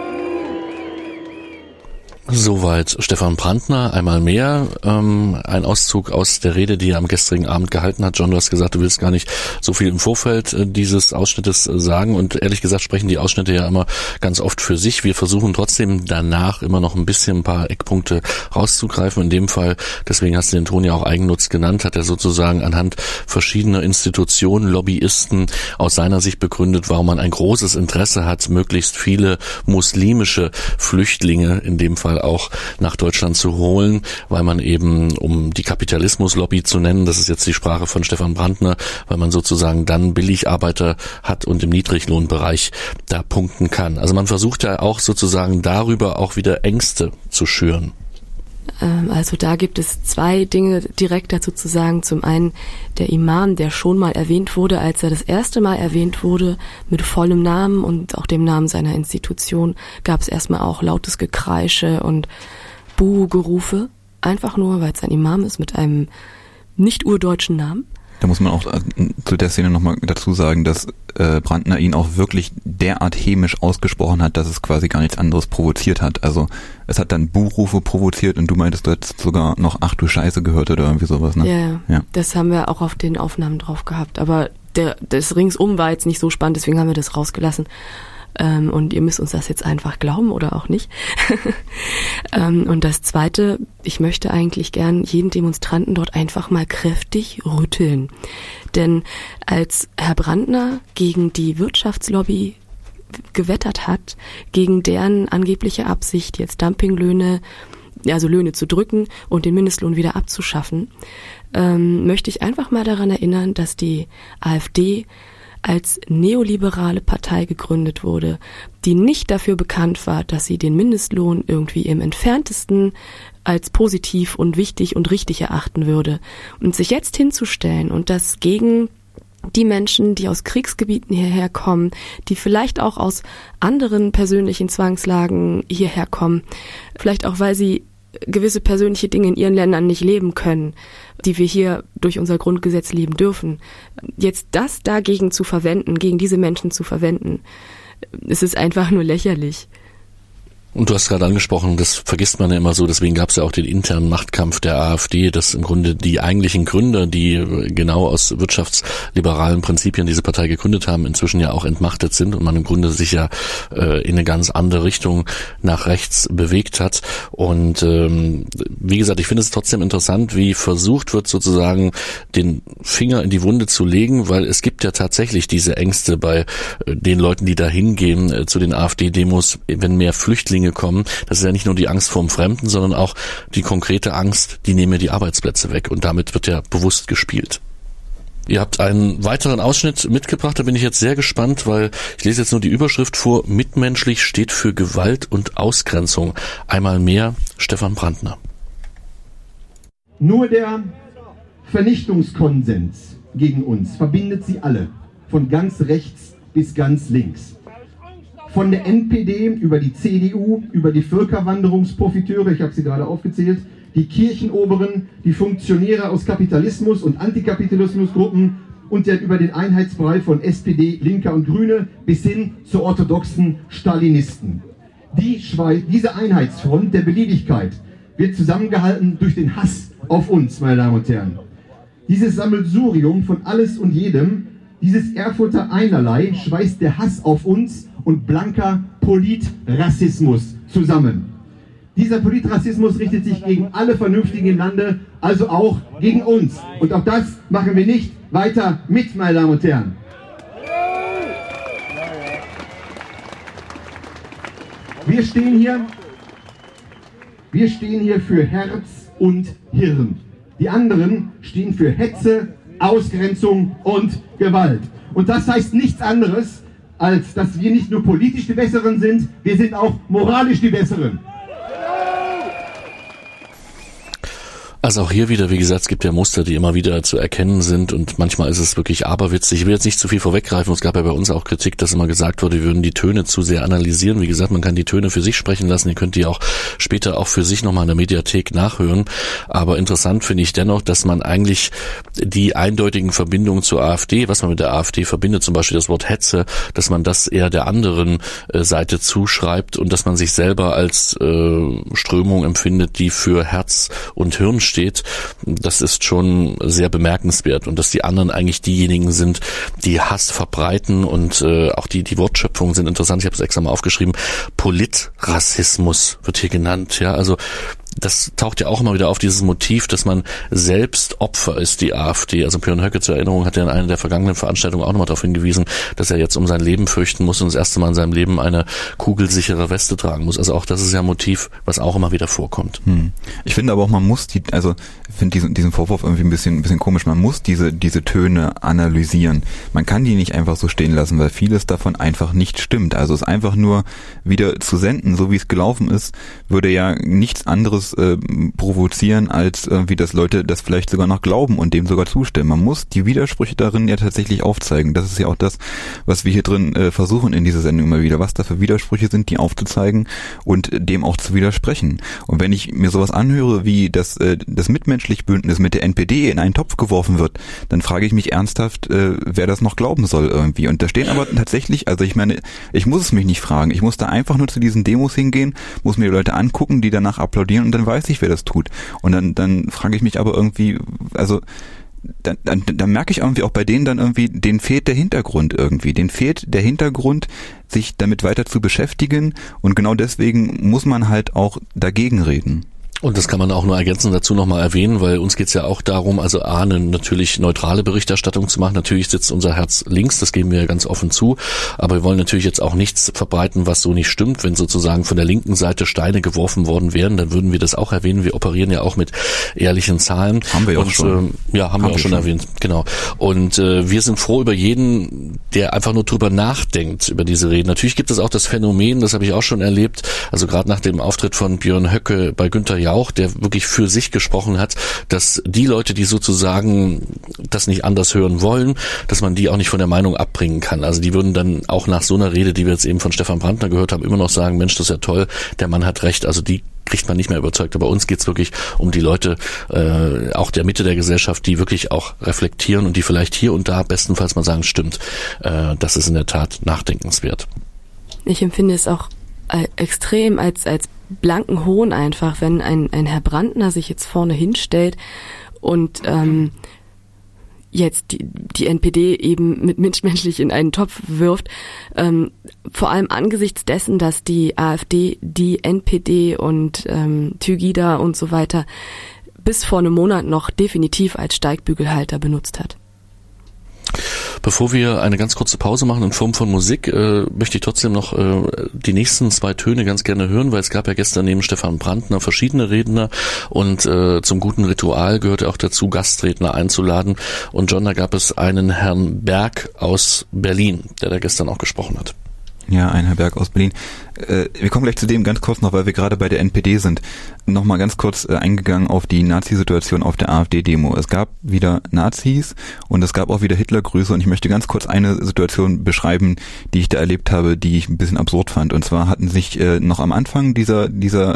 A: Soweit Stefan Brandner, einmal mehr. Ein Auszug aus der Rede, die er am gestrigen Abend gehalten hat. John, du hast gesagt, du willst gar nicht so viel im Vorfeld dieses Ausschnittes sagen und ehrlich gesagt sprechen die Ausschnitte ja immer ganz oft für sich. Wir versuchen trotzdem danach immer noch ein paar Eckpunkte rauszugreifen. In dem Fall, deswegen hast du den Ton ja auch Eigennutz genannt, hat er sozusagen anhand verschiedener Institutionen, Lobbyisten aus seiner Sicht begründet, warum man ein großes Interesse hat, möglichst viele muslimische Flüchtlinge in dem Fall auch nach Deutschland zu holen, weil man eben, um die Kapitalismuslobby zu nennen, das ist jetzt die Sprache von Stefan Brandner, weil man sozusagen dann Billigarbeiter hat und im Niedriglohnbereich da punkten kann. Also man versucht ja auch sozusagen darüber auch wieder Ängste zu schüren.
C: Also da gibt es zwei Dinge direkt dazu zu sagen. Zum einen der Imam, der schon mal erwähnt wurde, als er das erste Mal erwähnt wurde, mit vollem Namen und auch dem Namen seiner Institution, gab es erstmal auch lautes Gekreische und Buh-Gerufe. Einfach nur, weil es ein Imam ist mit einem nicht urdeutschen Namen.
B: Da muss man auch zu der Szene nochmal dazu sagen, dass Brandner ihn auch wirklich derart hämisch ausgesprochen hat, dass es quasi gar nichts anderes provoziert hat. Also es hat dann Buhrufe provoziert und du meintest, du hättest sogar noch "Ach du Scheiße" gehört oder irgendwie sowas, ne?
C: Ja, das haben wir auch auf den Aufnahmen drauf gehabt. Aber das Ringsum war jetzt nicht so spannend, deswegen haben wir das rausgelassen. Und ihr müsst uns das jetzt einfach glauben oder auch nicht. Und das Zweite, ich möchte eigentlich gern jeden Demonstranten dort einfach mal kräftig rütteln. Denn als Herr Brandner gegen die Wirtschaftslobby gewettert hat, gegen deren angebliche Absicht, jetzt Dumpinglöhne, also Löhne zu drücken und den Mindestlohn wieder abzuschaffen, möchte ich einfach mal daran erinnern, dass die AfD als neoliberale Partei gegründet wurde, die nicht dafür bekannt war, dass sie den Mindestlohn irgendwie im Entferntesten als positiv und wichtig und richtig erachten würde. Und sich jetzt hinzustellen und das gegen die Menschen, die aus Kriegsgebieten hierher kommen, die vielleicht auch aus anderen persönlichen Zwangslagen hierher kommen, vielleicht auch, weil sie gewisse persönliche Dinge in ihren Ländern nicht leben können, die wir hier durch unser Grundgesetz leben dürfen. Jetzt das dagegen zu verwenden, gegen diese Menschen zu verwenden, es ist einfach nur lächerlich.
A: Und du hast gerade angesprochen, das vergisst man ja immer so, deswegen gab es ja auch den internen Machtkampf der AfD, dass im Grunde die eigentlichen Gründer, die genau aus wirtschaftsliberalen Prinzipien diese Partei gegründet haben, inzwischen ja auch entmachtet sind und man im Grunde sich ja in eine ganz andere Richtung nach rechts bewegt hat. Und wie gesagt, ich finde es trotzdem interessant, wie versucht wird, sozusagen den Finger in die Wunde zu legen, weil es gibt ja tatsächlich diese Ängste bei den Leuten, die da hingehen zu den AfD-Demos, wenn mehr Flüchtlinge kommen. Das ist ja nicht nur die Angst vor dem Fremden, sondern auch die konkrete Angst, die nehmen mir die Arbeitsplätze weg. Und damit wird ja bewusst gespielt. Ihr habt einen weiteren Ausschnitt mitgebracht, da bin ich jetzt sehr gespannt, weil ich lese jetzt nur die Überschrift vor. Mitmenschlich steht für Gewalt und Ausgrenzung. Einmal mehr Stefan Brandner.
F: Nur der Vernichtungskonsens gegen uns verbindet sie alle, von ganz rechts bis ganz links. Von der NPD über die CDU, über die Völkerwanderungsprofiteure, ich habe sie gerade aufgezählt, die Kirchenoberen, die Funktionäre aus Kapitalismus- und Antikapitalismusgruppen und dann über den Einheitsbrei von SPD, Linker und Grüne bis hin zu orthodoxen Stalinisten. Diese Einheitsfront der Beliebigkeit wird zusammengehalten durch den Hass auf uns, meine Damen und Herren. Dieses Sammelsurium von alles und jedem, dieses Erfurter Einerlei schweißt der Hass auf uns und blanker Politrassismus zusammen. Dieser Politrassismus richtet sich gegen alle Vernünftigen im Lande, also auch gegen uns. Und auch das machen wir nicht weiter mit, meine Damen und Herren. Wir stehen hier für Herz und Hirn. Die anderen stehen für Hetze, Ausgrenzung und Gewalt. Und das heißt nichts anderes, als dass wir nicht nur politisch die Besseren sind, wir sind auch moralisch die Besseren.
A: Also auch hier wieder, wie gesagt, es gibt ja Muster, die immer wieder zu erkennen sind und manchmal ist es wirklich aberwitzig. Ich will jetzt nicht zu viel vorweggreifen, es gab ja bei uns auch Kritik, dass immer gesagt wurde, wir würden die Töne zu sehr analysieren. Wie gesagt, man kann die Töne für sich sprechen lassen, ihr könnt die auch später auch für sich nochmal in der Mediathek nachhören. Aber interessant finde ich dennoch, dass man eigentlich die eindeutigen Verbindungen zur AfD, was man mit der AfD verbindet, zum Beispiel das Wort Hetze, dass man das eher der anderen Seite zuschreibt und dass man sich selber als Strömung empfindet, die für Herz und Hirn steht, das ist schon sehr bemerkenswert und dass die anderen eigentlich diejenigen sind, die Hass verbreiten und auch die Wortschöpfungen sind interessant. Ich habe es extra mal aufgeschrieben. Politrassismus wird hier genannt. Ja, also das taucht ja auch immer wieder auf, dieses Motiv, dass man selbst Opfer ist, die AfD. Also Björn Höcke zur Erinnerung hat ja in einer der vergangenen Veranstaltungen auch nochmal darauf hingewiesen, dass er jetzt um sein Leben fürchten muss und das erste Mal in seinem Leben eine kugelsichere Weste tragen muss. Also auch das ist ja ein Motiv, was auch immer wieder vorkommt.
B: Ich finde aber auch, man muss ich finde diesen Vorwurf irgendwie ein bisschen komisch. Man muss diese Töne analysieren. Man kann die nicht einfach so stehen lassen, weil vieles davon einfach nicht stimmt. Also es einfach nur wieder zu senden, so wie es gelaufen ist, würde ja nichts anderes provozieren, als irgendwie, dass Leute das vielleicht sogar noch glauben und dem sogar zustimmen. Man muss die Widersprüche darin ja tatsächlich aufzeigen. Das ist ja auch das, was wir hier drin versuchen in dieser Sendung immer wieder. Was da für Widersprüche sind, die aufzuzeigen und dem auch zu widersprechen. Und wenn ich mir sowas anhöre, wie das Mitmenschlich-Bündnis mit der NPD in einen Topf geworfen wird, dann frage ich mich ernsthaft, wer das noch glauben soll irgendwie. Und da stehen aber tatsächlich, also ich meine, ich muss es mich nicht fragen. Ich muss da einfach nur zu diesen Demos hingehen, muss mir die Leute angucken, die danach applaudieren und dann weiß ich, wer das tut. Und dann frage ich mich aber irgendwie, also dann merke ich irgendwie auch bei denen dann irgendwie, denen fehlt der Hintergrund irgendwie. Denen fehlt der Hintergrund, sich damit weiter zu beschäftigen und genau deswegen muss man halt auch dagegen reden.
A: Und das kann man auch nur ergänzend dazu nochmal erwähnen, weil uns geht's ja auch darum, also eine natürlich neutrale Berichterstattung zu machen. Natürlich sitzt unser Herz links, das geben wir ganz offen zu, aber wir wollen natürlich jetzt auch nichts verbreiten, was so nicht stimmt. Wenn sozusagen von der linken Seite Steine geworfen worden wären, dann würden wir das auch erwähnen. Wir operieren ja auch mit ehrlichen Zahlen.
B: Haben wir ja auch schon.
A: Haben wir auch schon erwähnt, genau. Und wir sind froh über jeden, der einfach nur drüber nachdenkt, über diese Reden. Natürlich gibt es auch das Phänomen, das habe ich auch schon erlebt, also gerade nach dem Auftritt von Björn Höcke bei Günther Jauch, der wirklich für sich gesprochen hat, dass die Leute, die sozusagen das nicht anders hören wollen, dass man die auch nicht von der Meinung abbringen kann. Also die würden dann auch nach so einer Rede, die wir jetzt eben von Stefan Brandner gehört haben, immer noch sagen, Mensch, das ist ja toll, der Mann hat recht. Also die kriegt man nicht mehr überzeugt. Aber bei uns geht's wirklich um die Leute, auch der Mitte der Gesellschaft, die wirklich auch reflektieren und die vielleicht hier und da bestenfalls mal sagen, stimmt, das ist in der Tat nachdenkenswert. Ich
C: empfinde es auch extrem als blanken Hohn einfach, wenn ein Herr Brandner sich jetzt vorne hinstellt und jetzt die NPD eben mit mitmenschlich in einen Topf wirft, vor allem angesichts dessen, dass die AfD die NPD und Tygida und so weiter bis vor einem Monat noch definitiv als Steigbügelhalter benutzt hat.
A: Bevor wir eine ganz kurze Pause machen in Form von Musik, möchte ich trotzdem noch die nächsten 2 Töne ganz gerne hören, weil es gab ja gestern neben Stefan Brandner verschiedene Redner und zum guten Ritual gehörte auch dazu, Gastredner einzuladen. Und John, da gab es einen Herrn Berg aus Berlin, der da gestern auch gesprochen hat.
B: Ja, ein Herr Berg aus Berlin. Wir kommen gleich zu dem ganz kurz noch, weil wir gerade bei der NPD sind. Nochmal ganz kurz eingegangen auf die Nazi-Situation auf der AfD-Demo. Es gab wieder Nazis und es gab auch wieder Hitlergrüße und ich möchte ganz kurz eine Situation beschreiben, die ich da erlebt habe, die ich ein bisschen absurd fand. Und zwar hatten sich noch am Anfang dieses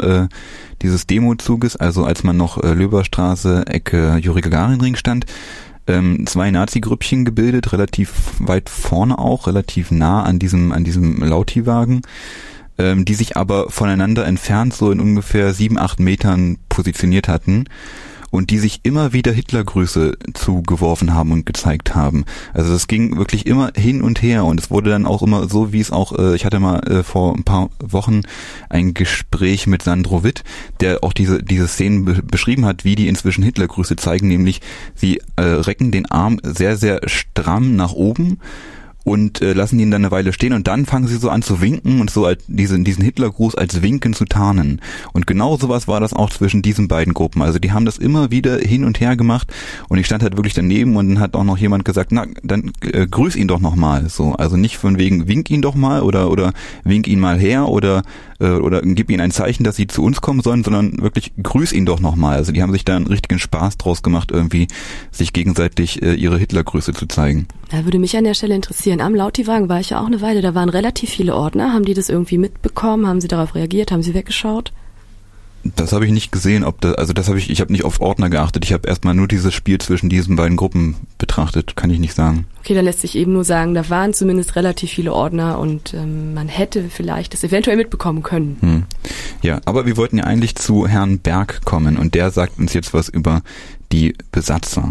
B: Demo-Zuges, also als man noch Löberstraße, Ecke Juri-Gagarin-Ring stand, 2 Nazi-Grüppchen gebildet, relativ weit vorne auch, relativ nah an diesem Lauti-Wagen, die sich aber voneinander entfernt so in ungefähr 7-8 Metern positioniert hatten und die sich immer wieder Hitlergrüße zugeworfen haben und gezeigt haben. Also das ging wirklich immer hin und her und es wurde dann auch immer so, wie es auch, ich hatte mal vor ein paar Wochen ein Gespräch mit Sandro Witt, der auch diese Szenen beschrieben hat, wie die inzwischen Hitlergrüße zeigen, nämlich sie recken den Arm sehr, sehr stramm nach oben und lassen ihn dann eine Weile stehen und dann fangen sie so an zu winken und so als diesen Hitlergruß als Winken zu tarnen. Und genau sowas war das auch zwischen diesen beiden Gruppen. Also die haben das immer wieder hin und her gemacht und ich stand halt wirklich daneben und dann hat auch noch jemand gesagt, na, dann grüß ihn doch nochmal. So, also nicht von wegen wink ihn doch mal oder wink ihn mal her oder gib ihnen ein Zeichen, dass sie zu uns kommen sollen, sondern wirklich grüß ihn doch nochmal. Also die haben sich da einen richtigen Spaß draus gemacht, irgendwie sich gegenseitig ihre Hitlergrüße zu zeigen.
C: Da würde mich an der Stelle interessieren. Am Lauti-Wagen war ich ja auch eine Weile, da waren relativ viele Ordner. Haben die das irgendwie mitbekommen? Haben sie darauf reagiert? Haben sie weggeschaut?
B: Das habe ich nicht gesehen, ich habe nicht auf Ordner geachtet. Ich habe erstmal nur dieses Spiel zwischen diesen beiden Gruppen betrachtet, kann ich nicht sagen.
C: Okay, da lässt sich eben nur sagen, da waren zumindest relativ viele Ordner und man hätte vielleicht das eventuell mitbekommen können.
B: Ja, aber wir wollten ja eigentlich zu Herrn Berg kommen und der sagt uns jetzt was über die Besatzer.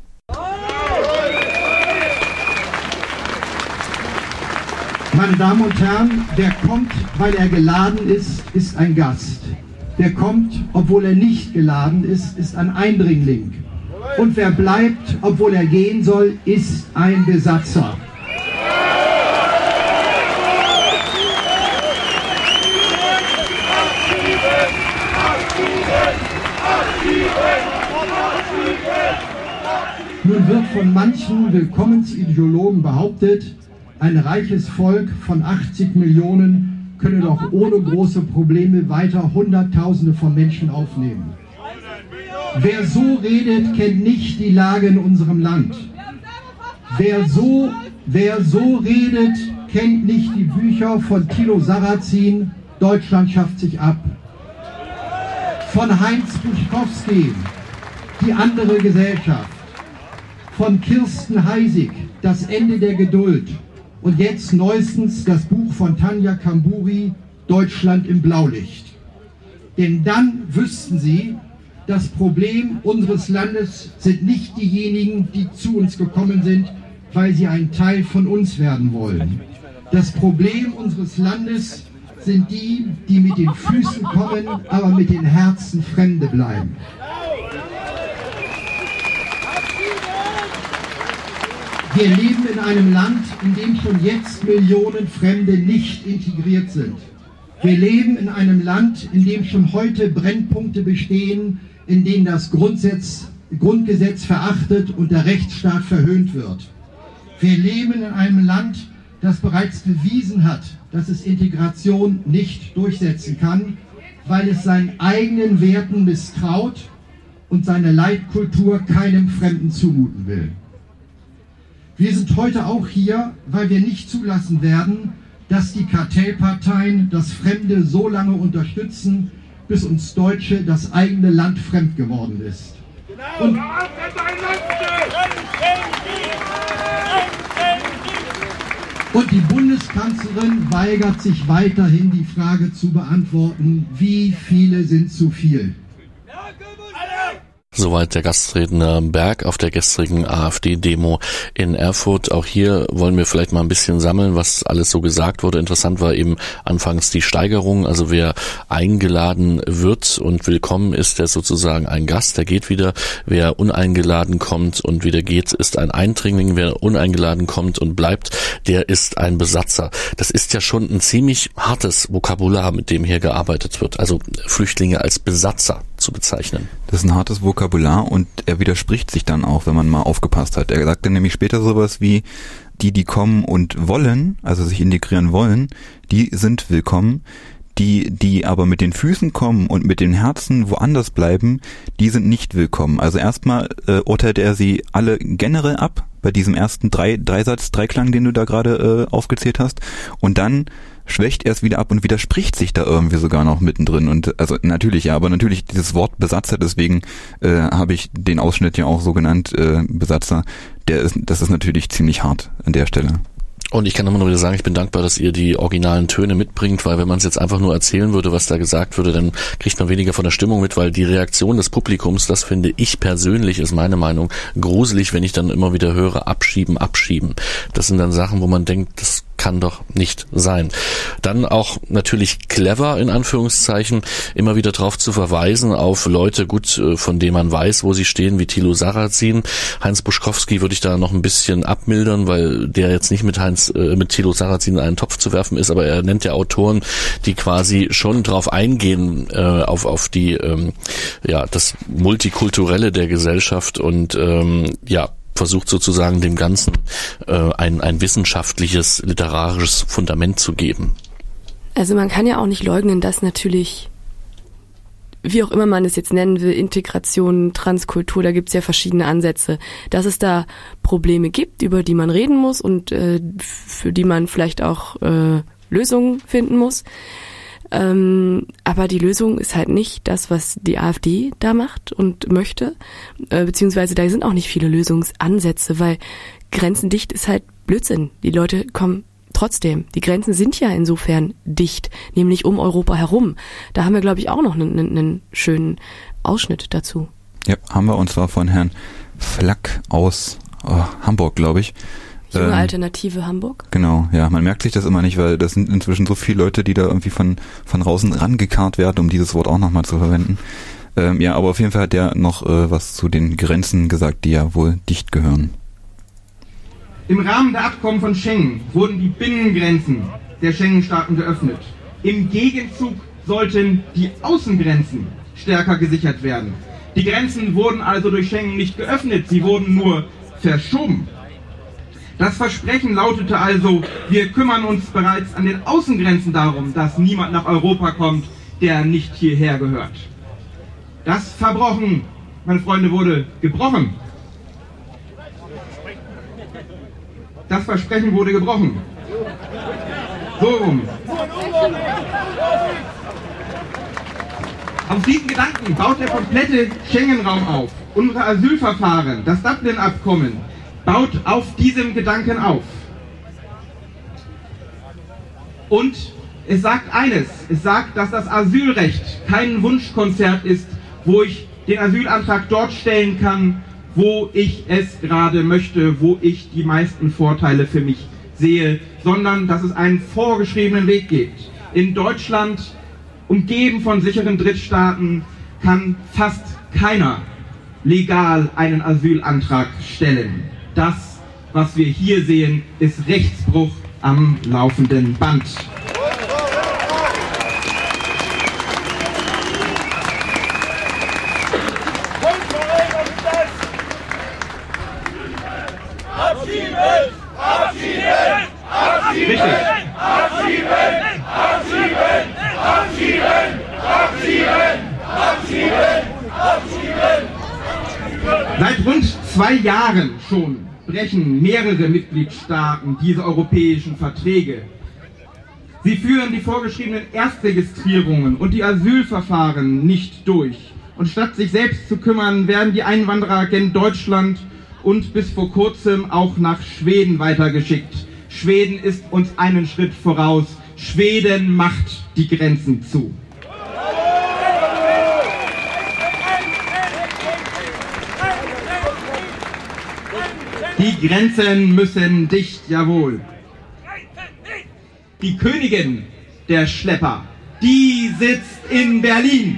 F: Meine Damen und Herren, wer kommt, weil er geladen ist, ist ein Gast. Wer kommt, obwohl er nicht geladen ist, ist ein Eindringling. Und wer bleibt, obwohl er gehen soll, ist ein Besatzer. Nun wird von manchen Willkommensideologen behauptet, ein reiches Volk von 80 Millionen könne doch ohne große Probleme weiter Hunderttausende von Menschen aufnehmen. Wer so redet, kennt nicht die Lage in unserem Land. Wer so redet, kennt nicht die Bücher von Thilo Sarrazin, Deutschland schafft sich ab. Von Heinz Buschkowski, Die andere Gesellschaft. Von Kirsten Heisig, Das Ende der Geduld. Und jetzt neuestens das Buch von Tanja Kamburi, Deutschland im Blaulicht. Denn dann wüssten Sie, das Problem unseres Landes sind nicht diejenigen, die zu uns gekommen sind, weil sie ein Teil von uns werden wollen. Das Problem unseres Landes sind die, die mit den Füßen kommen, aber mit den Herzen Fremde bleiben. Wir leben in einem Land, in dem schon jetzt Millionen Fremde nicht integriert sind. Wir leben in einem Land, in dem schon heute Brennpunkte bestehen, in denen das Grundgesetz verachtet und der Rechtsstaat verhöhnt wird. Wir leben in einem Land, das bereits bewiesen hat, dass es Integration nicht durchsetzen kann, weil es seinen eigenen Werten misstraut und seine Leitkultur keinem Fremden zumuten will. Wir sind heute auch hier, weil wir nicht zulassen werden, dass die Kartellparteien das Fremde so lange unterstützen, bis uns Deutsche das eigene Land fremd geworden ist. Und die Bundeskanzlerin weigert sich weiterhin, die Frage zu beantworten, wie viele sind zu viel?
A: Soweit der Gastredner Berg auf der gestrigen AfD-Demo in Erfurt. Auch hier wollen wir vielleicht mal ein bisschen sammeln, was alles so gesagt wurde. Interessant war eben anfangs die Steigerung. Also wer eingeladen wird und willkommen ist, der ist sozusagen ein Gast, der geht wieder. Wer uneingeladen kommt und wieder geht, ist ein Eindringling. Wer uneingeladen kommt und bleibt, der ist ein Besatzer. Das ist ja schon ein ziemlich hartes Vokabular, mit dem hier gearbeitet wird. Also Flüchtlinge als Besatzer zu bezeichnen.
B: Das ist ein hartes Vokabular und er widerspricht sich dann auch, wenn man mal aufgepasst hat. Er sagt dann nämlich später sowas wie, die kommen und wollen, also sich integrieren wollen, die sind willkommen. Die aber mit den Füßen kommen und mit den Herzen woanders bleiben, die sind nicht willkommen. Also erstmal urteilt er sie alle generell ab, bei diesem ersten Dreiklang, den du da gerade aufgezählt hast. Und dann schwächt er es wieder ab und widerspricht sich da irgendwie sogar noch mittendrin. Und also natürlich, ja, aber natürlich dieses Wort Besatzer, deswegen habe ich den Ausschnitt ja auch so genannt, Besatzer, das ist natürlich ziemlich hart an der Stelle.
A: Und ich kann immer nur wieder sagen, ich bin dankbar, dass ihr die originalen Töne mitbringt, weil wenn man es jetzt einfach nur erzählen würde, was da gesagt würde, dann kriegt man weniger von der Stimmung mit, weil die Reaktion des Publikums, das finde ich persönlich, ist meine Meinung, gruselig, wenn ich dann immer wieder höre, abschieben. Das sind dann Sachen, wo man denkt, das kann doch nicht sein. Dann auch natürlich clever, in Anführungszeichen, immer wieder drauf zu verweisen auf Leute, gut, von denen man weiß, wo sie stehen, wie Thilo Sarrazin. Heinz Buschkowski würde ich da noch ein bisschen abmildern, weil der jetzt nicht mit Thilo Sarrazin in einen Topf zu werfen ist, aber er nennt ja Autoren, die quasi schon drauf eingehen, auf die, das Multikulturelle der Gesellschaft und, versucht sozusagen dem Ganzen ein wissenschaftliches, literarisches Fundament zu geben.
C: Also man kann ja auch nicht leugnen, dass natürlich, wie auch immer man es jetzt nennen will, Integration, Transkultur, da gibt es ja verschiedene Ansätze, dass es da Probleme gibt, über die man reden muss und für die man vielleicht auch Lösungen finden muss. Aber die Lösung ist halt nicht das, was die AfD da macht und möchte, beziehungsweise da sind auch nicht viele Lösungsansätze, weil grenzendicht ist halt Blödsinn. Die Leute kommen trotzdem. Die Grenzen sind ja insofern dicht, nämlich um Europa herum. Da haben wir, glaube ich, auch noch einen schönen Ausschnitt dazu.
B: Ja, haben wir, und zwar von Herrn Flack aus Hamburg, glaube ich.
C: Junge Alternative Hamburg?
B: Genau, ja, man merkt sich das immer nicht, weil das sind inzwischen so viele Leute, die da irgendwie von draußen rangekarrt werden, um dieses Wort auch nochmal zu verwenden. Aber auf jeden Fall hat der noch was zu den Grenzen gesagt, die ja wohl dicht gehören.
G: Im Rahmen der Abkommen von Schengen wurden die Binnengrenzen der Schengen-Staaten geöffnet. Im Gegenzug sollten die Außengrenzen stärker gesichert werden. Die Grenzen wurden also durch Schengen nicht geöffnet, sie wurden nur verschoben. Das Versprechen lautete also, wir kümmern uns bereits an den Außengrenzen darum, dass niemand nach Europa kommt, der nicht hierher gehört. Das Verbrochen, meine Freunde, wurde gebrochen. Das Versprechen wurde gebrochen. So rum. Auf diesen Gedanken baut der komplette Schengen-Raum auf. Unsere Asylverfahren, das Dublin-Abkommen, baut auf diesem Gedanken auf. Und es sagt eines, es sagt, dass das Asylrecht kein Wunschkonzert ist, wo ich den Asylantrag dort stellen kann, wo ich es gerade möchte, wo ich die meisten Vorteile für mich sehe, sondern dass es einen vorgeschriebenen Weg gibt. In Deutschland, umgeben von sicheren Drittstaaten, kann fast keiner legal einen Asylantrag stellen. Das, was wir hier sehen, ist Rechtsbruch am laufenden Band. Seit rund 2 Jahren schon brechen mehrere Mitgliedstaaten diese europäischen Verträge. Sie führen die vorgeschriebenen Erstregistrierungen und die Asylverfahren nicht durch. Und statt sich selbst zu kümmern, werden die Einwanderer gen Deutschland und bis vor kurzem auch nach Schweden weitergeschickt. Schweden ist uns einen Schritt voraus. Schweden macht die Grenzen zu. Die Grenzen müssen dicht, jawohl. Die Königin der Schlepper, die sitzt in Berlin.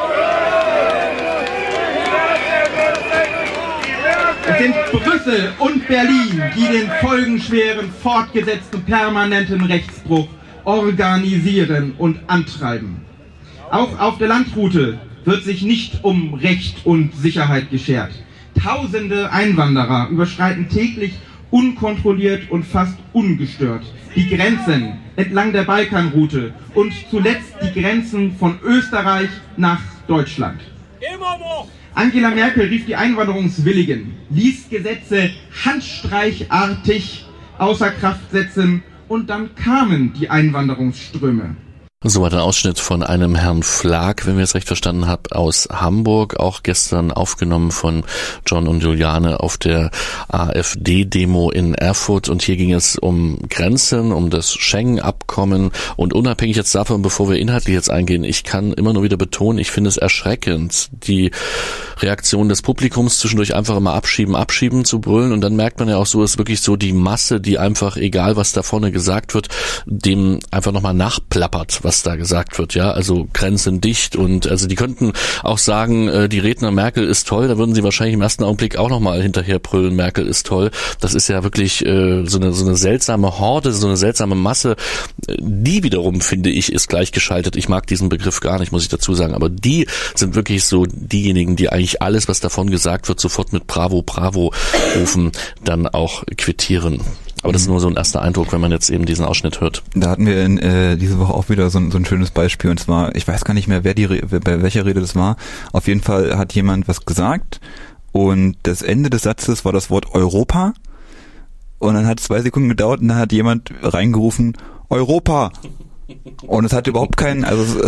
G: Es sind Brüssel und Berlin, die den folgenschweren, fortgesetzten, permanenten Rechtsbruch organisieren und antreiben. Auch auf der Landroute wird sich nicht um Recht und Sicherheit geschert. Tausende Einwanderer überschreiten täglich unkontrolliert und fast ungestört die Grenzen entlang der Balkanroute und zuletzt die Grenzen von Österreich nach Deutschland. Angela Merkel rief die Einwanderungswilligen, ließ Gesetze handstreichartig außer Kraft setzen und dann kamen die Einwanderungsströme.
A: Soweit ein Ausschnitt von einem Herrn Flag, wenn wir es recht verstanden haben, aus Hamburg, auch gestern aufgenommen von John und Juliane auf der AfD-Demo in Erfurt. Und hier ging es um Grenzen, um das Schengen-Abkommen. Und unabhängig jetzt davon, bevor wir inhaltlich jetzt eingehen, ich kann immer nur wieder betonen, ich finde es erschreckend, die Reaktion des Publikums zwischendurch einfach immer abschieben zu brüllen. Und dann merkt man ja auch so, ist wirklich so die Masse, die einfach, egal was da vorne gesagt wird, dem einfach nochmal nachplappert, was da gesagt wird, ja, also Grenzen dicht. Und also die könnten auch sagen, die Redner Merkel ist toll, da würden sie wahrscheinlich im ersten Augenblick auch nochmal hinterher brüllen, Merkel ist toll. Das ist ja wirklich so eine seltsame Horde, so eine seltsame Masse, die wiederum, finde ich, ist gleichgeschaltet. Ich mag diesen Begriff gar nicht, muss ich dazu sagen, aber die sind wirklich so diejenigen, die eigentlich alles, was davon gesagt wird, sofort mit Bravo, Bravo rufen, dann auch quittieren. Aber das ist nur so ein erster Eindruck, wenn man jetzt eben diesen Ausschnitt hört.
B: Da hatten wir diese Woche auch wieder so ein schönes Beispiel, und zwar, ich weiß gar nicht mehr, bei welcher Rede das war. Auf jeden Fall hat jemand was gesagt und das Ende des Satzes war das Wort Europa und dann hat es 2 Sekunden gedauert und dann hat jemand reingerufen, Europa! Und es hatte überhaupt keine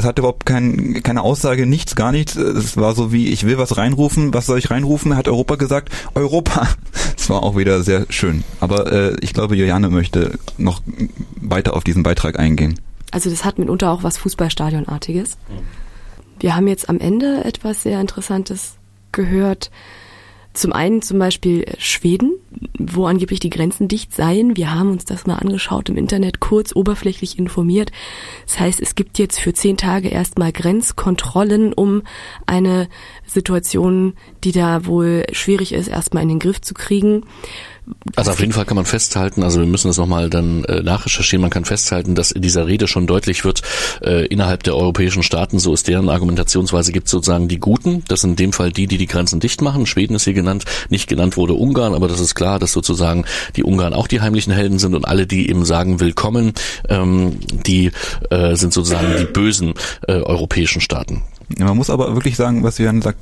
B: Aussage, nichts, gar nichts. Es war so wie, ich will was reinrufen, was soll ich reinrufen? Er hat Europa gesagt, Europa. Das war auch wieder sehr schön. Aber ich glaube, Juliane möchte noch weiter auf diesen Beitrag eingehen.
C: Also das hat mitunter auch was Fußballstadionartiges. Wir haben jetzt am Ende etwas sehr Interessantes gehört. Zum einen zum Beispiel Schweden, wo angeblich die Grenzen dicht seien. Wir haben uns das mal angeschaut im Internet, kurz oberflächlich informiert. Das heißt, es gibt jetzt für 10 Tage erstmal Grenzkontrollen, um eine Situation, die da wohl schwierig ist, erstmal in den Griff zu kriegen.
A: Also auf jeden Fall kann man festhalten, also wir müssen das nochmal dann nachrecherchieren, man kann festhalten, dass in dieser Rede schon deutlich wird, innerhalb der europäischen Staaten, so ist deren Argumentationsweise, gibt es sozusagen die Guten, das sind in dem Fall die Grenzen dicht machen. Schweden ist hier genannt, nicht genannt wurde Ungarn, aber das ist klar, dass sozusagen die Ungarn auch die heimlichen Helden sind und alle, die eben sagen, willkommen, die sind sozusagen die bösen europäischen Staaten.
B: Ja, man muss aber wirklich sagen, was Jan sagt,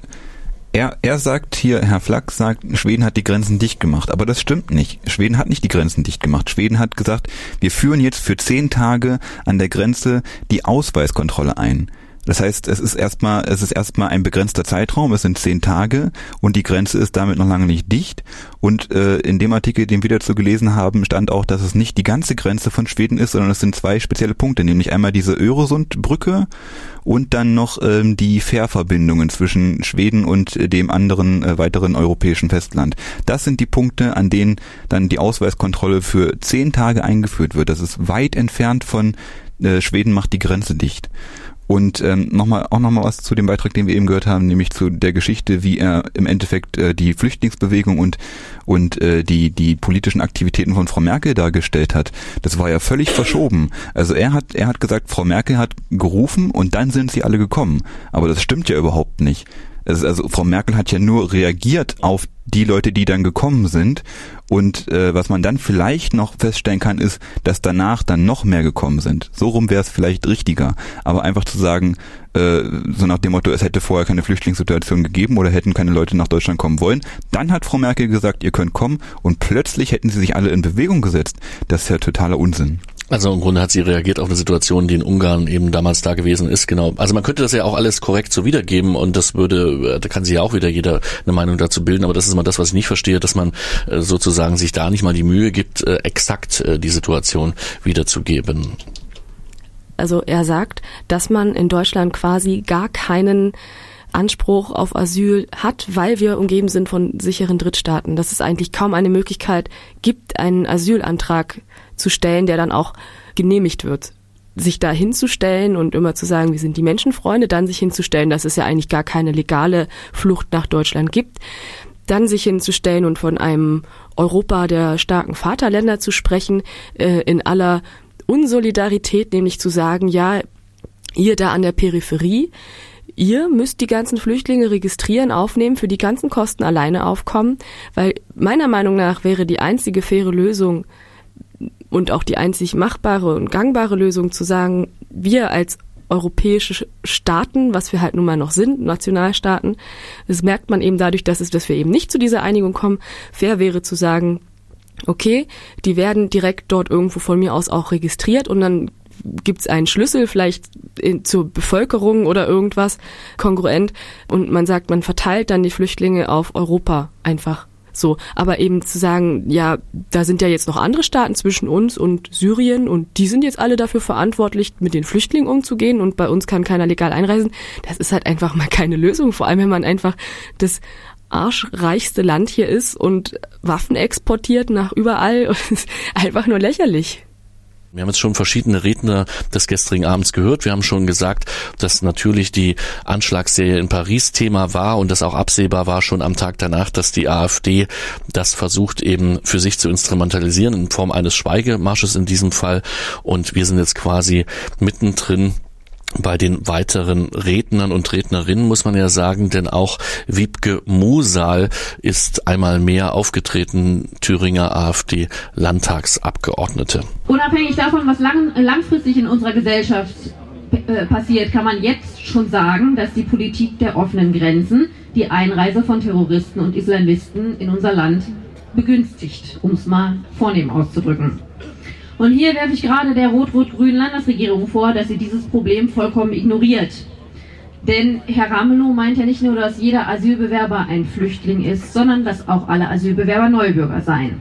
B: Er sagt hier, Herr Flack sagt, Schweden hat die Grenzen dicht gemacht. Aber das stimmt nicht. Schweden hat nicht die Grenzen dicht gemacht. Schweden hat gesagt, wir führen jetzt für 10 Tage an der Grenze die Ausweiskontrolle ein. Das heißt, es ist erstmal ein begrenzter Zeitraum, es sind 10 Tage und die Grenze ist damit noch lange nicht dicht. Und in dem Artikel, den wir dazu gelesen haben, stand auch, dass es nicht die ganze Grenze von Schweden ist, sondern es sind 2 spezielle Punkte, nämlich einmal diese Öresundbrücke und dann noch die Fährverbindungen zwischen Schweden und dem anderen weiteren europäischen Festland. Das sind die Punkte, an denen dann die Ausweiskontrolle für 10 Tage eingeführt wird. Das ist weit entfernt von Schweden macht die Grenze dicht. Und nochmal was zu dem Beitrag, den wir eben gehört haben, nämlich zu der Geschichte, wie er im Endeffekt die Flüchtlingsbewegung und die politischen Aktivitäten von Frau Merkel dargestellt hat. Das war ja völlig verschoben. Also er hat gesagt, Frau Merkel hat gerufen und dann sind sie alle gekommen. Aber das stimmt ja überhaupt nicht. Also Frau Merkel hat ja nur reagiert auf die Leute, die dann gekommen sind. Und was man dann vielleicht noch feststellen kann, ist, dass danach dann noch mehr gekommen sind. So rum wäre es vielleicht richtiger. Aber einfach zu sagen, so nach dem Motto, es hätte vorher keine Flüchtlingssituation gegeben oder hätten keine Leute nach Deutschland kommen wollen. Dann hat Frau Merkel gesagt, ihr könnt kommen und plötzlich hätten sie sich alle in Bewegung gesetzt. Das ist ja totaler Unsinn.
A: Also im Grunde hat sie reagiert auf eine Situation, die in Ungarn eben damals da gewesen ist, genau. Also man könnte das ja auch alles korrekt so wiedergeben und da kann sich ja auch wieder jeder eine Meinung dazu bilden, aber das ist mal das, was ich nicht verstehe, dass man sozusagen sich da nicht mal die Mühe gibt, exakt die Situation wiederzugeben.
C: Also er sagt, dass man in Deutschland quasi gar keinen Anspruch auf Asyl hat, weil wir umgeben sind von sicheren Drittstaaten. Dass es eigentlich kaum eine Möglichkeit gibt, einen Asylantrag zu stellen, der dann auch genehmigt wird. Sich da hinzustellen und immer zu sagen, wir sind die Menschenfreunde, dann sich hinzustellen, dass es ja eigentlich gar keine legale Flucht nach Deutschland gibt, dann sich hinzustellen und von einem Europa der starken Vaterländer zu sprechen, in aller Unsolidarität, nämlich zu sagen, ja, ihr da an der Peripherie, ihr müsst die ganzen Flüchtlinge registrieren, aufnehmen, für die ganzen Kosten alleine aufkommen, weil meiner Meinung nach wäre die einzige faire Lösung und auch die einzig machbare und gangbare Lösung zu sagen, wir als europäische Staaten, was wir halt nun mal noch sind, Nationalstaaten, das merkt man eben dadurch, dass wir eben nicht zu dieser Einigung kommen, fair wäre zu sagen, okay, die werden direkt dort irgendwo von mir aus auch registriert und dann gibt's einen Schlüssel vielleicht zur Bevölkerung oder irgendwas kongruent und man sagt, man verteilt dann die Flüchtlinge auf Europa einfach so. Aber eben zu sagen, ja, da sind ja jetzt noch andere Staaten zwischen uns und Syrien und die sind jetzt alle dafür verantwortlich, mit den Flüchtlingen umzugehen und bei uns kann keiner legal einreisen, das ist halt einfach mal keine Lösung, vor allem wenn man einfach das arschreichste Land hier ist und Waffen exportiert nach überall. Das ist einfach nur lächerlich.
A: Wir haben jetzt schon verschiedene Redner des gestrigen Abends gehört. Wir haben schon gesagt, dass natürlich die Anschlagsserie in Paris Thema war und das auch absehbar war schon am Tag danach, dass die AfD das versucht eben für sich zu instrumentalisieren in Form eines Schweigemarsches in diesem Fall. Und wir sind jetzt quasi mittendrin bei den weiteren Rednern und Rednerinnen, muss man ja sagen, denn auch Wiebke Mosal ist einmal mehr aufgetreten, Thüringer AfD-Landtagsabgeordnete.
H: Unabhängig davon, was langfristig in unserer Gesellschaft passiert, kann man jetzt schon sagen, dass die Politik der offenen Grenzen die Einreise von Terroristen und Islamisten in unser Land begünstigt, um es mal vornehm auszudrücken. Und hier werfe ich gerade der rot-rot-grünen Landesregierung vor, dass sie dieses Problem vollkommen ignoriert. Denn Herr Ramelow meint ja nicht nur, dass jeder Asylbewerber ein Flüchtling ist, sondern dass auch alle Asylbewerber Neubürger seien.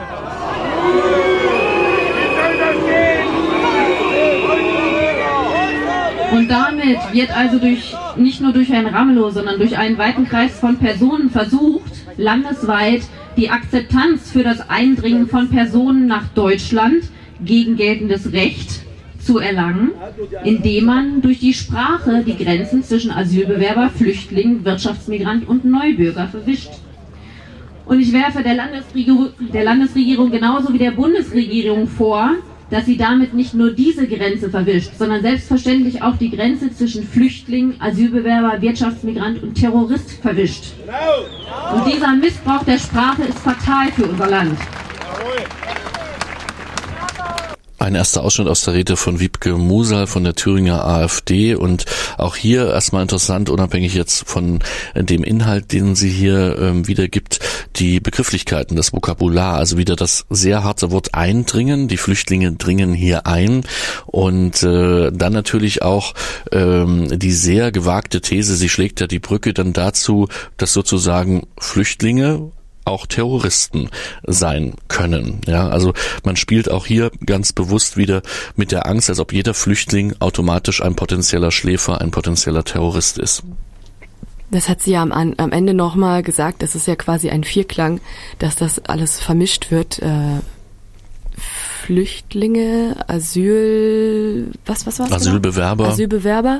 H: Und damit wird also nicht nur durch Herrn Ramelow, sondern durch einen weiten Kreis von Personen versucht, landesweit die Akzeptanz für das Eindringen von Personen nach Deutschland gegen geltendes Recht zu erlangen, indem man durch die Sprache die Grenzen zwischen Asylbewerber, Flüchtling, Wirtschaftsmigrant und Neubürger verwischt. Und ich werfe der Landesregierung genauso wie der Bundesregierung vor, dass sie damit nicht nur diese Grenze verwischt, sondern selbstverständlich auch die Grenze zwischen Flüchtling, Asylbewerber, Wirtschaftsmigrant und Terrorist verwischt. Und dieser Missbrauch der Sprache ist fatal für unser Land.
A: Ein erster Ausschnitt aus der Rede von Wiebke Musal von der Thüringer AfD und auch hier erstmal interessant, unabhängig jetzt von dem Inhalt, den sie hier wiedergibt, die Begrifflichkeiten, das Vokabular, also wieder das sehr harte Wort eindringen, die Flüchtlinge dringen hier ein und dann natürlich auch die sehr gewagte These, sie schlägt ja die Brücke dann dazu, dass sozusagen Flüchtlinge auch Terroristen sein können. Ja, also man spielt auch hier ganz bewusst wieder mit der Angst, als ob jeder Flüchtling automatisch ein potenzieller Schläfer, ein potenzieller Terrorist ist.
C: Das hat sie ja am Ende nochmal gesagt, das ist ja quasi ein Vierklang, dass das alles vermischt wird. Flüchtlinge, was war's? Asylbewerber,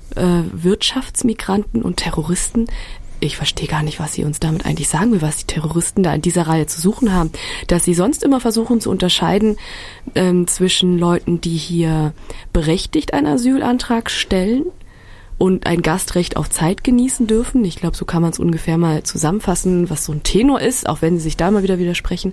C: Wirtschaftsmigranten und Terroristen. Ich verstehe gar nicht, was sie uns damit eigentlich sagen will, was die Terroristen da in dieser Reihe zu suchen haben. Dass sie sonst immer versuchen zu unterscheiden zwischen Leuten, die hier berechtigt einen Asylantrag stellen und ein Gastrecht auf Zeit genießen dürfen. Ich glaube, so kann man es ungefähr mal zusammenfassen, was so ein Tenor ist, auch wenn sie sich da mal wieder widersprechen.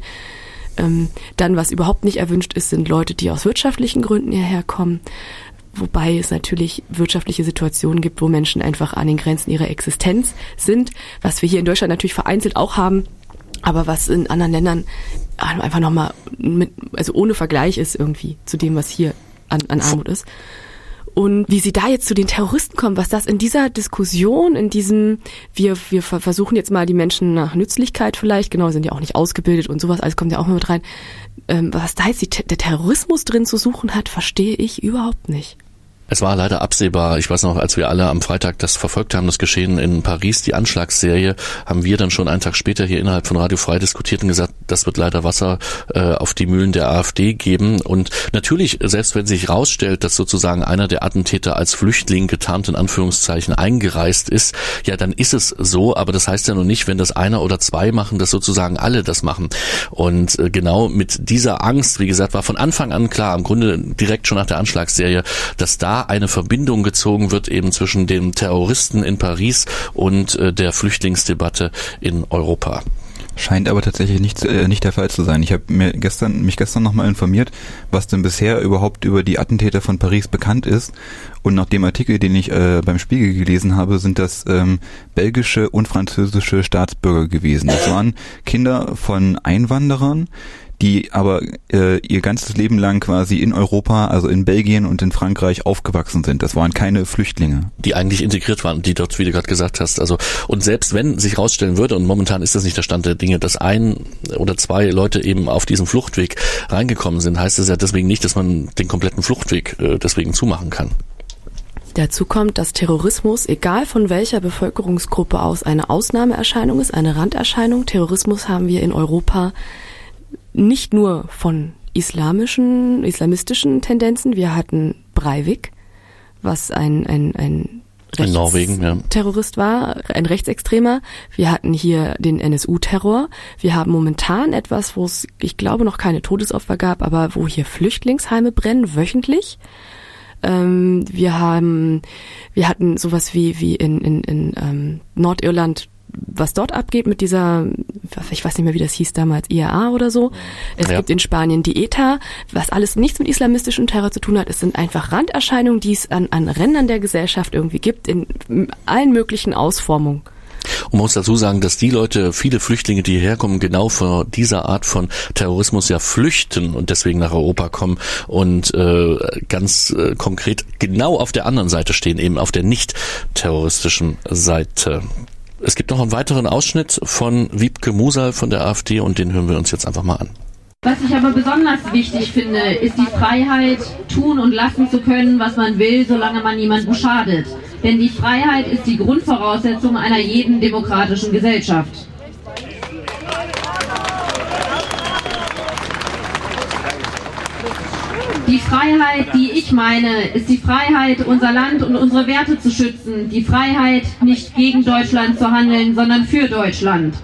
C: Dann, was überhaupt nicht erwünscht ist, sind Leute, die aus wirtschaftlichen Gründen hierher kommen. Wobei es natürlich wirtschaftliche Situationen gibt, wo Menschen einfach an den Grenzen ihrer Existenz sind, was wir hier in Deutschland natürlich vereinzelt auch haben, aber was in anderen Ländern einfach nochmal also ohne Vergleich ist irgendwie zu dem, was hier an Armut ist. Und wie sie da jetzt zu den Terroristen kommen, was das in dieser Diskussion, in diesem, wir versuchen jetzt mal die Menschen nach Nützlichkeit vielleicht, genau, sind ja auch nicht ausgebildet und sowas, alles kommt ja auch mal mit rein, was da jetzt der Terrorismus drin zu suchen hat, verstehe ich überhaupt nicht.
A: Es war leider absehbar, ich weiß noch, als wir alle am Freitag das verfolgt haben, das Geschehen in Paris, die Anschlagsserie, haben wir dann schon einen Tag später hier innerhalb von Radio Frei diskutiert und gesagt, das wird leider Wasser auf die Mühlen der AfD geben. Und natürlich, selbst wenn sich rausstellt, dass sozusagen einer der Attentäter als Flüchtling getarnt in Anführungszeichen eingereist ist, ja, dann ist es so, aber das heißt ja noch nicht, wenn das einer oder zwei machen, dass sozusagen alle das machen. Und genau mit dieser Angst, wie gesagt, war von Anfang an klar, im Grunde direkt schon nach der Anschlagsserie, dass da eine Verbindung gezogen wird eben zwischen dem Terroristen in Paris und der Flüchtlingsdebatte in Europa.
B: Scheint aber tatsächlich nicht der Fall zu sein. Ich habe mich gestern nochmal informiert, was denn bisher überhaupt über die Attentäter von Paris bekannt ist. Und nach dem Artikel, den ich beim Spiegel gelesen habe, sind das belgische und französische Staatsbürger gewesen. Das waren Kinder von Einwanderern, die aber ihr ganzes Leben lang quasi in Europa, also in Belgien und in Frankreich aufgewachsen sind. Das waren keine Flüchtlinge.
A: Die eigentlich integriert waren, die dort, wie du gerade gesagt hast. Also und selbst wenn sich rausstellen würde, und momentan ist das nicht der Stand der Dinge, dass ein oder zwei Leute eben auf diesen Fluchtweg reingekommen sind, heißt es ja deswegen nicht, dass man den kompletten Fluchtweg deswegen zumachen kann.
C: Dazu kommt, dass Terrorismus, egal von welcher Bevölkerungsgruppe aus, eine Ausnahmeerscheinung ist, eine Randerscheinung. Terrorismus haben wir in Europa nicht nur von islamistischen Tendenzen. Wir hatten Breivik, was ein Rechtsterrorist war, ein Rechtsextremer. Wir hatten hier den NSU-Terror. Wir haben momentan etwas, wo es, ich glaube, noch keine Todesopfer gab, aber wo hier Flüchtlingsheime brennen, wöchentlich. Wir hatten sowas wie in Nordirland, was dort abgeht mit dieser, ich weiß nicht mehr, wie das hieß damals, IRA oder so. Es gibt in Spanien die ETA, was alles nichts mit islamistischem Terror zu tun hat. Es sind einfach Randerscheinungen, die es an Rändern der Gesellschaft irgendwie gibt, in allen möglichen Ausformungen.
A: Und man muss dazu sagen, dass die Leute, viele Flüchtlinge, die hierher kommen, genau vor dieser Art von Terrorismus ja flüchten und deswegen nach Europa kommen und ganz konkret genau auf der anderen Seite stehen, eben auf der nicht terroristischen Seite. Es gibt noch einen weiteren Ausschnitt von Wiebke Musal von der AfD und den hören wir uns jetzt einfach mal an.
H: Was ich aber besonders wichtig finde, ist die Freiheit, tun und lassen zu können, was man will, solange man niemandem schadet. Denn die Freiheit ist die Grundvoraussetzung einer jeden demokratischen Gesellschaft. Die Freiheit, die ich meine, ist die Freiheit, unser Land und unsere Werte zu schützen. Die Freiheit, nicht gegen Deutschland zu handeln, sondern für Deutschland.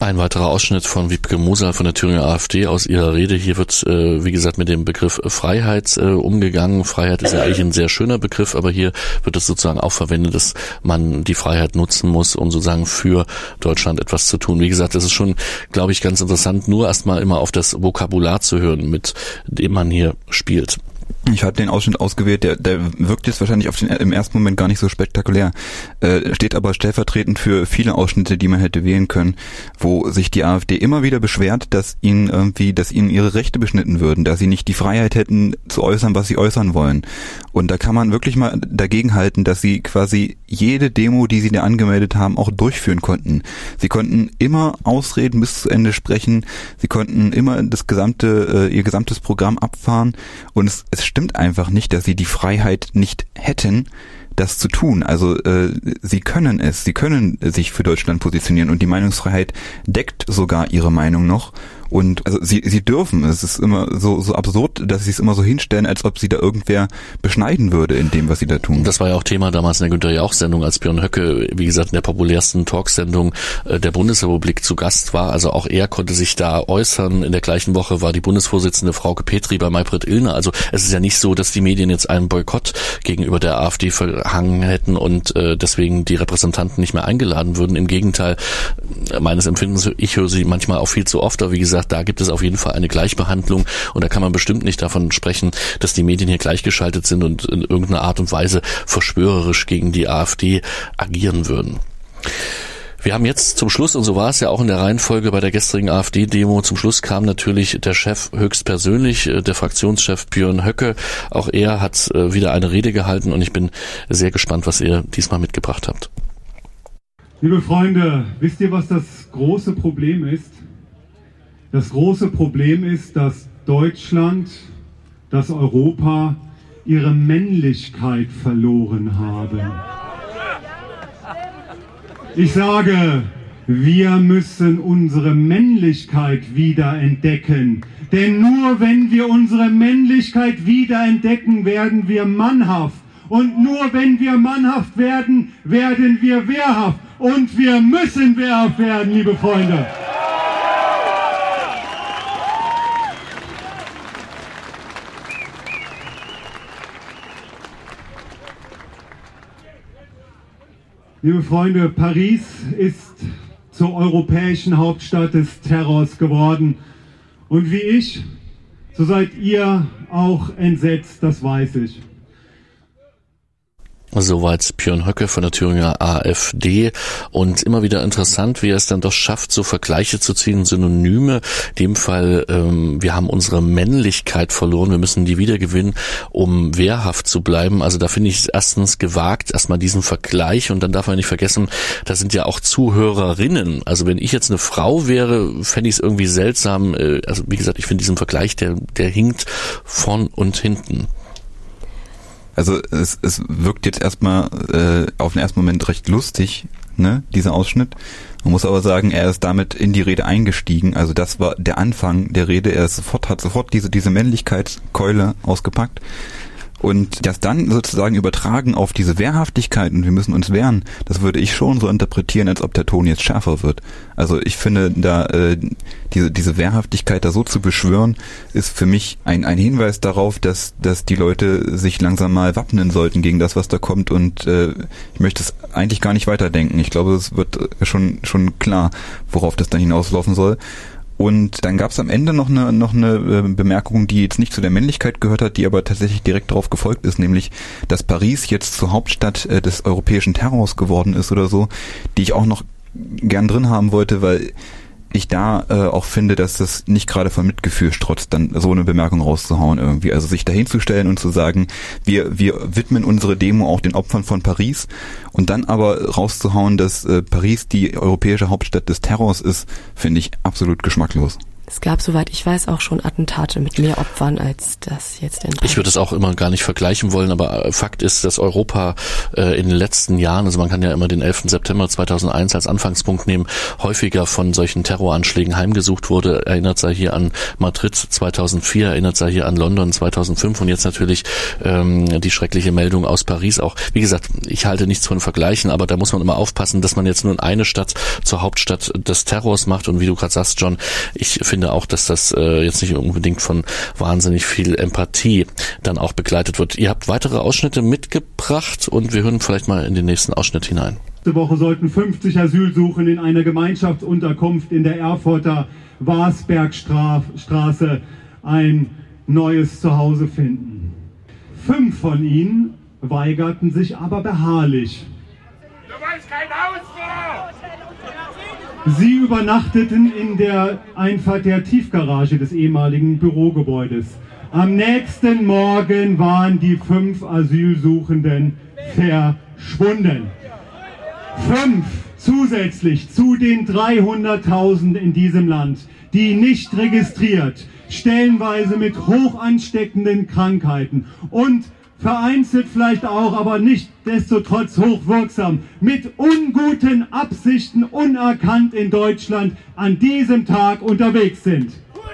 A: Ein weiterer Ausschnitt von Wiebke Mosal von der Thüringer AfD aus ihrer Rede. Hier wird, wie gesagt, mit dem Begriff Freiheit umgegangen. Freiheit ist ja eigentlich ein sehr schöner Begriff, aber hier wird es sozusagen auch verwendet, dass man die Freiheit nutzen muss, um sozusagen für Deutschland etwas zu tun. Wie gesagt, das ist schon, glaube ich, ganz interessant, nur erstmal immer auf das Vokabular zu hören, mit dem man hier spielt.
B: Ich habe den Ausschnitt ausgewählt, der wirkt jetzt wahrscheinlich im ersten Moment gar nicht so spektakulär, steht aber stellvertretend für viele Ausschnitte, die man hätte wählen können, wo sich die AfD immer wieder beschwert, dass ihnen ihre Rechte beschnitten würden, dass sie nicht die Freiheit hätten zu äußern, was sie äußern wollen. Und da kann man wirklich mal dagegen halten, dass sie quasi jede Demo, die sie da angemeldet haben, auch durchführen konnten. Sie konnten immer Ausreden bis zu Ende sprechen, sie konnten immer ihr gesamtes Programm abfahren, und es stimmt einfach nicht, dass sie die Freiheit nicht hätten, das zu tun. Also sie können sich für Deutschland positionieren, und die Meinungsfreiheit deckt sogar ihre Meinung noch. Und also sie dürfen. Es ist immer so absurd, dass sie es immer so hinstellen, als ob sie da irgendwer beschneiden würde in dem, was sie da tun.
A: Das war ja auch Thema damals in der Günther-Jauch-Sendung, als Björn Höcke, wie gesagt, in der populärsten Talksendung der Bundesrepublik zu Gast war. Also auch er konnte sich da äußern. In der gleichen Woche war die Bundesvorsitzende Frauke Petry bei Maybrit Illner. Also es ist ja nicht so, dass die Medien jetzt einen Boykott gegenüber der AfD verhangen hätten und deswegen die Repräsentanten nicht mehr eingeladen würden. Im Gegenteil, meines Empfindens, ich höre sie manchmal auch viel zu oft, aber wie gesagt, da gibt es auf jeden Fall eine Gleichbehandlung, und da kann man bestimmt nicht davon sprechen, dass die Medien hier gleichgeschaltet sind und in irgendeiner Art und Weise verschwörerisch gegen die AfD agieren würden. Wir haben jetzt zum Schluss, und so war es ja auch in der Reihenfolge bei der gestrigen AfD-Demo, zum Schluss kam natürlich der Chef höchstpersönlich, der Fraktionschef Björn Höcke. Auch er hat wieder eine Rede gehalten, und ich bin sehr gespannt, was ihr diesmal mitgebracht habt.
D: Liebe Freunde, wisst ihr, was das große Problem ist? Das große Problem ist, dass Deutschland, dass Europa ihre Männlichkeit verloren haben. Ich sage, wir müssen unsere Männlichkeit wiederentdecken. Denn nur wenn wir unsere Männlichkeit wiederentdecken, werden wir mannhaft. Und nur wenn wir mannhaft werden, werden wir wehrhaft. Und wir müssen wehrhaft werden, liebe Freunde. Liebe Freunde, Paris ist zur europäischen Hauptstadt des Terrors geworden. Und wie ich, so seid ihr auch entsetzt, das weiß ich.
A: Soweit Björn Höcke von der Thüringer AfD, und immer wieder interessant, wie er es dann doch schafft, so Vergleiche zu ziehen, Synonyme. In dem Fall, wir haben unsere Männlichkeit verloren, wir müssen die wiedergewinnen, um wehrhaft zu bleiben. Also da finde ich es erstens gewagt, erstmal diesen Vergleich, und dann darf man nicht vergessen, da sind ja auch Zuhörerinnen. Also wenn ich jetzt eine Frau wäre, fände ich es irgendwie seltsam. Also wie gesagt, ich finde diesen Vergleich, der hinkt vorn und hinten.
B: Also es wirkt jetzt erstmal auf den ersten Moment recht lustig, ne, dieser Ausschnitt. Man muss aber sagen, er ist damit in die Rede eingestiegen. Also das war der Anfang der Rede. Er hat sofort diese Männlichkeitskeule ausgepackt. Und das dann sozusagen übertragen auf diese Wehrhaftigkeit, und wir müssen uns wehren, das würde ich schon so interpretieren, als ob der Ton jetzt schärfer wird. Also ich finde, da diese Wehrhaftigkeit da so zu beschwören, ist für mich ein Hinweis darauf, dass die Leute sich langsam mal wappnen sollten gegen das, was da kommt, und ich möchte es eigentlich gar nicht weiterdenken. Ich glaube, es wird schon klar, worauf das dann hinauslaufen soll. Und dann gab es am Ende noch eine Bemerkung, die jetzt nicht zu der Männlichkeit gehört hat, die aber tatsächlich direkt darauf gefolgt ist, nämlich, dass Paris jetzt zur Hauptstadt des europäischen Terrors geworden ist oder so, die ich auch noch gern drin haben wollte, weil ich da auch finde, dass das nicht gerade von Mitgefühl strotzt, dann so eine Bemerkung rauszuhauen irgendwie. Also sich dahinzustellen und zu sagen, wir widmen unsere Demo auch den Opfern von Paris, und dann aber rauszuhauen, dass Paris die europäische Hauptstadt des Terrors ist, finde ich absolut geschmacklos.
C: Es gab, soweit ich weiß, auch schon Attentate mit mehr Opfern als das jetzt in Paris.
A: Ich würde es auch immer gar nicht vergleichen wollen, aber Fakt ist, dass Europa in den letzten Jahren, also man kann ja immer den 11. September 2001 als Anfangspunkt nehmen, häufiger von solchen Terroranschlägen heimgesucht wurde. Erinnert sei hier an Madrid 2004, erinnert sei hier an London 2005 und jetzt natürlich die schreckliche Meldung aus Paris auch. Wie gesagt, ich halte nichts von Vergleichen, aber da muss man immer aufpassen, dass man jetzt nur eine Stadt zur Hauptstadt des Terrors macht und wie du gerade sagst, John, ich finde auch, dass das jetzt nicht unbedingt von wahnsinnig viel Empathie dann auch begleitet wird. Ihr habt weitere Ausschnitte mitgebracht und wir hören vielleicht mal in den nächsten Ausschnitt hinein.
I: Nächste Woche sollten 50 Asylsuchende in einer Gemeinschaftsunterkunft in der Erfurter Wasbergstraße ein neues Zuhause finden. 5 von ihnen weigerten sich aber beharrlich.
E: Du weißt kein Haus vor!
I: Sie übernachteten in der Einfahrt der Tiefgarage des ehemaligen Bürogebäudes. Am nächsten Morgen waren die 5 Asylsuchenden verschwunden. 5 zusätzlich zu den 300.000 in diesem Land, die nicht registriert, stellenweise mit hoch ansteckenden Krankheiten und vereinzelt vielleicht auch, aber nicht destotrotz hochwirksam, mit unguten Absichten unerkannt in Deutschland an diesem Tag unterwegs sind.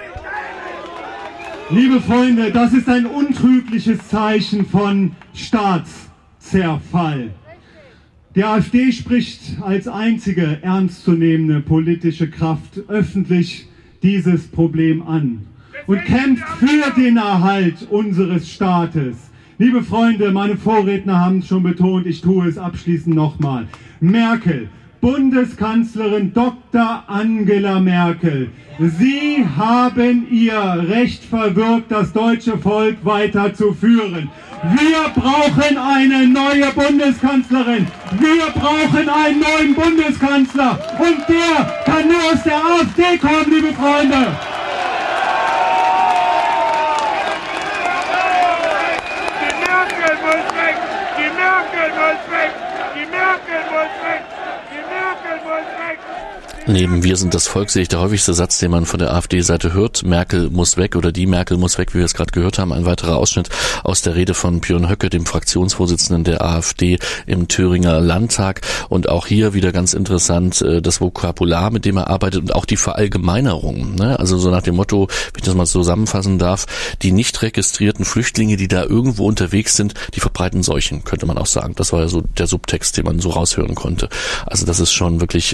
I: Liebe Freunde, das ist ein untrügliches Zeichen von Staatszerfall. Die AfD spricht als einzige ernstzunehmende politische Kraft öffentlich dieses Problem an und kämpft für den Erhalt unseres Staates. Liebe Freunde, meine Vorredner haben es schon betont, ich tue es abschließend nochmal. Merkel, Bundeskanzlerin Dr. Angela Merkel, Sie haben Ihr Recht verwirkt, das deutsche Volk weiterzuführen. Wir brauchen eine neue Bundeskanzlerin. Wir brauchen einen neuen Bundeskanzler. Und der kann nur aus der AfD kommen, liebe Freunde.
A: Neben Wir sind das Volk sehe ich der häufigste Satz, den man von der AfD-Seite hört. Merkel muss weg oder die Merkel muss weg, wie wir es gerade gehört haben. Ein weiterer Ausschnitt aus der Rede von Björn Höcke, dem Fraktionsvorsitzenden der AfD im Thüringer Landtag. Und auch hier wieder ganz interessant das Vokabular, mit dem er arbeitet und auch die Verallgemeinerung. Ne? Also so nach dem Motto, wenn ich das mal zusammenfassen darf, die nicht registrierten Flüchtlinge, die da irgendwo unterwegs sind, die verbreiten Seuchen, könnte man auch sagen. Das war ja so der Subtext, den man so raushören konnte. Also das ist schon wirklich...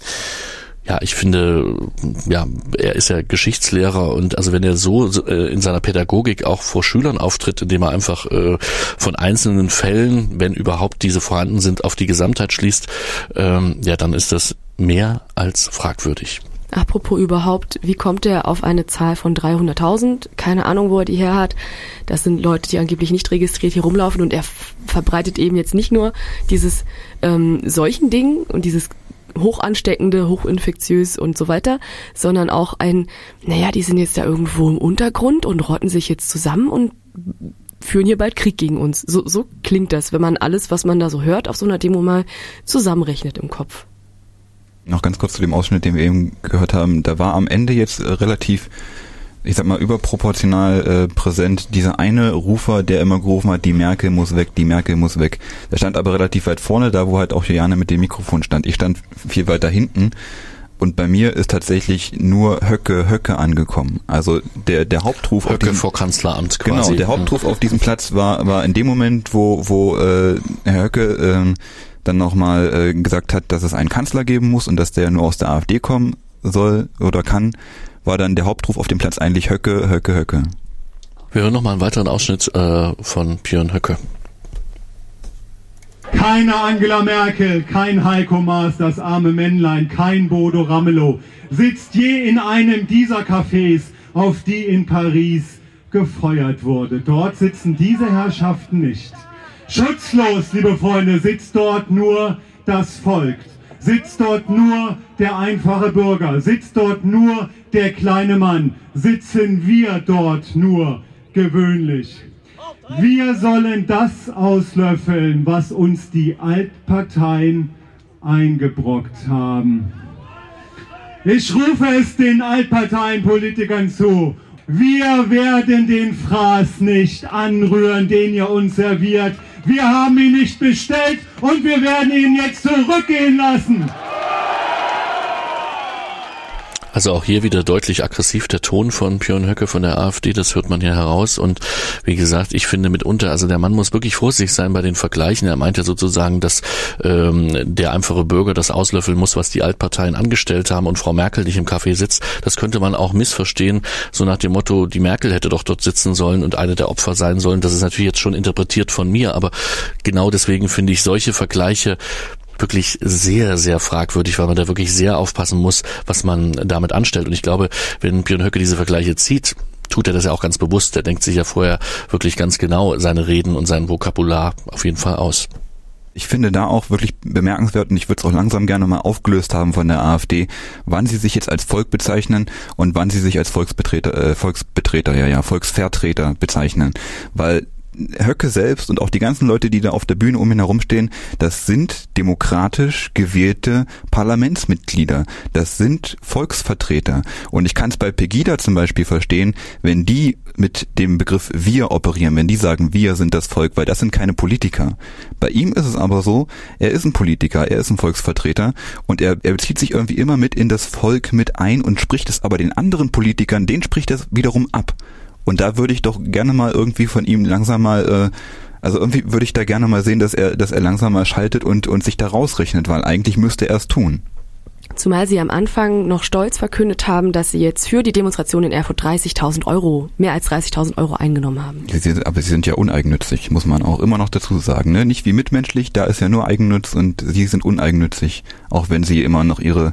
A: Ja, ich finde, ja, er ist ja Geschichtslehrer und also wenn er so in seiner Pädagogik auch vor Schülern auftritt, indem er einfach von einzelnen Fällen, wenn überhaupt diese vorhanden sind, auf die Gesamtheit schließt, ja, dann ist das mehr als fragwürdig.
C: Apropos überhaupt, wie kommt er auf eine Zahl von 300.000? Keine Ahnung, wo er die her hat. Das sind Leute, die angeblich nicht registriert hier rumlaufen und er verbreitet eben jetzt nicht nur dieses Seuchending und dieses hochansteckende, hochinfektiös und so weiter, sondern auch die sind jetzt da irgendwo im Untergrund und rotten sich jetzt zusammen und führen hier bald Krieg gegen uns. So klingt das, wenn man alles, was man da so hört, auf so einer Demo mal zusammenrechnet im Kopf.
B: Noch ganz kurz zu dem Ausschnitt, den wir eben gehört haben. Da war am Ende jetzt relativ, ich sag mal, überproportional präsent dieser eine Rufer, der immer gerufen hat, die Merkel muss weg, die Merkel muss weg. Der stand aber relativ weit vorne, da wo halt auch Juliane mit dem Mikrofon stand. Ich stand viel weiter hinten und bei mir ist tatsächlich nur Höcke angekommen. Also der Hauptruf
A: Höcke vor Kanzleramt quasi.
B: Genau, der Hauptruf auf diesem Platz war in dem Moment, wo Herr Höcke dann nochmal gesagt hat, dass es einen Kanzler geben muss und dass der nur aus der AfD kommen soll oder kann, war dann der Hauptruf auf dem Platz eigentlich Höcke, Höcke, Höcke.
A: Wir hören nochmal einen weiteren Ausschnitt von Björn Höcke.
I: Keine Angela Merkel, kein Heiko Maas, das arme Männlein, kein Bodo Ramelow sitzt je in einem dieser Cafés, auf die in Paris gefeuert wurde. Dort sitzen diese Herrschaften nicht. Schutzlos, liebe Freunde, sitzt dort nur das Volk. Sitzt dort nur der einfache Bürger, sitzt dort nur der kleine Mann, sitzen wir dort nur gewöhnlich. Wir sollen das auslöffeln, was uns die Altparteien eingebrockt haben. Ich rufe es den Altparteienpolitikern zu. Wir werden den Fraß nicht anrühren, den ihr uns serviert. Wir haben ihn nicht bestellt und wir werden ihn jetzt zurückgehen lassen.
A: Also auch hier wieder deutlich aggressiv der Ton von Björn Höcke von der AfD, das hört man hier heraus. Und wie gesagt, ich finde mitunter, also der Mann muss wirklich vorsichtig sein bei den Vergleichen. Er meint ja sozusagen, dass der einfache Bürger das auslöffeln muss, was die Altparteien angestellt haben und Frau Merkel nicht im Café sitzt. Das könnte man auch missverstehen, so nach dem Motto, die Merkel hätte doch dort sitzen sollen und eine der Opfer sein sollen. Das ist natürlich jetzt schon interpretiert von mir, aber genau deswegen finde ich solche Vergleiche wirklich sehr, sehr fragwürdig, weil man da wirklich sehr aufpassen muss, was man damit anstellt. Und ich glaube, wenn Björn Höcke diese Vergleiche zieht, tut er das ja auch ganz bewusst. Er denkt sich ja vorher wirklich ganz genau seine Reden und sein Vokabular auf jeden Fall aus.
B: Ich finde da auch wirklich bemerkenswert, und ich würde es auch langsam gerne mal aufgelöst haben von der AfD, wann sie sich jetzt als Volk bezeichnen und wann sie sich als Volksvertreter bezeichnen. Weil Höcke selbst und auch die ganzen Leute, die da auf der Bühne um ihn herumstehen, das sind demokratisch gewählte Parlamentsmitglieder. Das sind Volksvertreter. Und ich kann es bei Pegida zum Beispiel verstehen, wenn die mit dem Begriff wir operieren, wenn die sagen, wir sind das Volk, weil das sind keine Politiker. Bei ihm ist es aber so, er ist ein Politiker, er ist ein Volksvertreter und er bezieht sich irgendwie immer mit in das Volk mit ein und spricht es aber den anderen Politikern, denen spricht er wiederum ab. Und da würde ich doch gerne mal irgendwie von ihm langsam mal, also irgendwie würde ich da gerne mal sehen, dass er langsam mal schaltet und sich da rausrechnet, weil eigentlich müsste er es tun.
C: Zumal Sie am Anfang noch stolz verkündet haben, dass Sie jetzt für die Demonstration in Erfurt mehr als 30.000 Euro eingenommen haben.
B: Aber Sie sind ja uneigennützig, muss man auch immer noch dazu sagen, ne? Nicht wie mitmenschlich, da ist ja nur Eigennutz und Sie sind uneigennützig, auch wenn Sie immer noch Ihre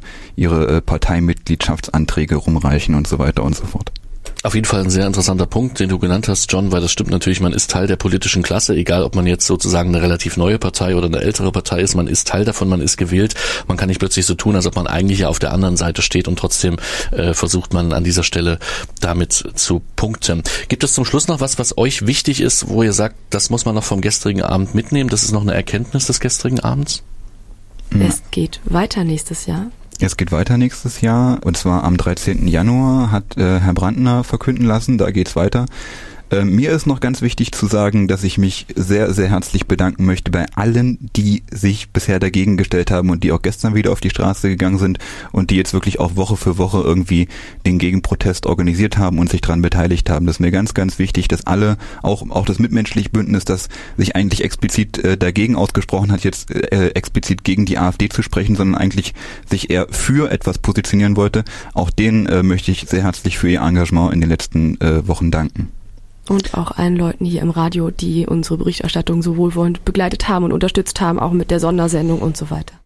B: Parteimitgliedschaftsanträge rumreichen und so weiter und so fort.
A: Auf jeden Fall ein sehr interessanter Punkt, den du genannt hast, John, weil das stimmt natürlich, man ist Teil der politischen Klasse, egal ob man jetzt sozusagen eine relativ neue Partei oder eine ältere Partei ist, man ist Teil davon, man ist gewählt, man kann nicht plötzlich so tun, als ob man eigentlich ja auf der anderen Seite steht und trotzdem versucht man an dieser Stelle damit zu punkten. Gibt es zum Schluss noch was euch wichtig ist, wo ihr sagt, das muss man noch vom gestrigen Abend mitnehmen, das ist noch eine Erkenntnis des gestrigen Abends?
C: Es geht weiter nächstes Jahr.
B: Es geht weiter nächstes Jahr und zwar am 13. Januar hat Herr Brandner verkünden lassen, da geht's weiter. Mir ist noch ganz wichtig zu sagen, dass ich mich sehr, sehr herzlich bedanken möchte bei allen, die sich bisher dagegen gestellt haben und die auch gestern wieder auf die Straße gegangen sind und die jetzt wirklich auch Woche für Woche irgendwie den Gegenprotest organisiert haben und sich daran beteiligt haben. Das ist mir ganz, ganz wichtig, dass alle, auch das Mitmenschliche Bündnis, das sich eigentlich explizit dagegen ausgesprochen hat, jetzt explizit gegen die AfD zu sprechen, sondern eigentlich sich eher für etwas positionieren wollte. Auch denen möchte ich sehr herzlich für ihr Engagement in den letzten Wochen danken.
C: Und auch allen Leuten hier im Radio, die unsere Berichterstattung so wohlwollend begleitet haben und unterstützt haben, auch mit der Sondersendung und so weiter.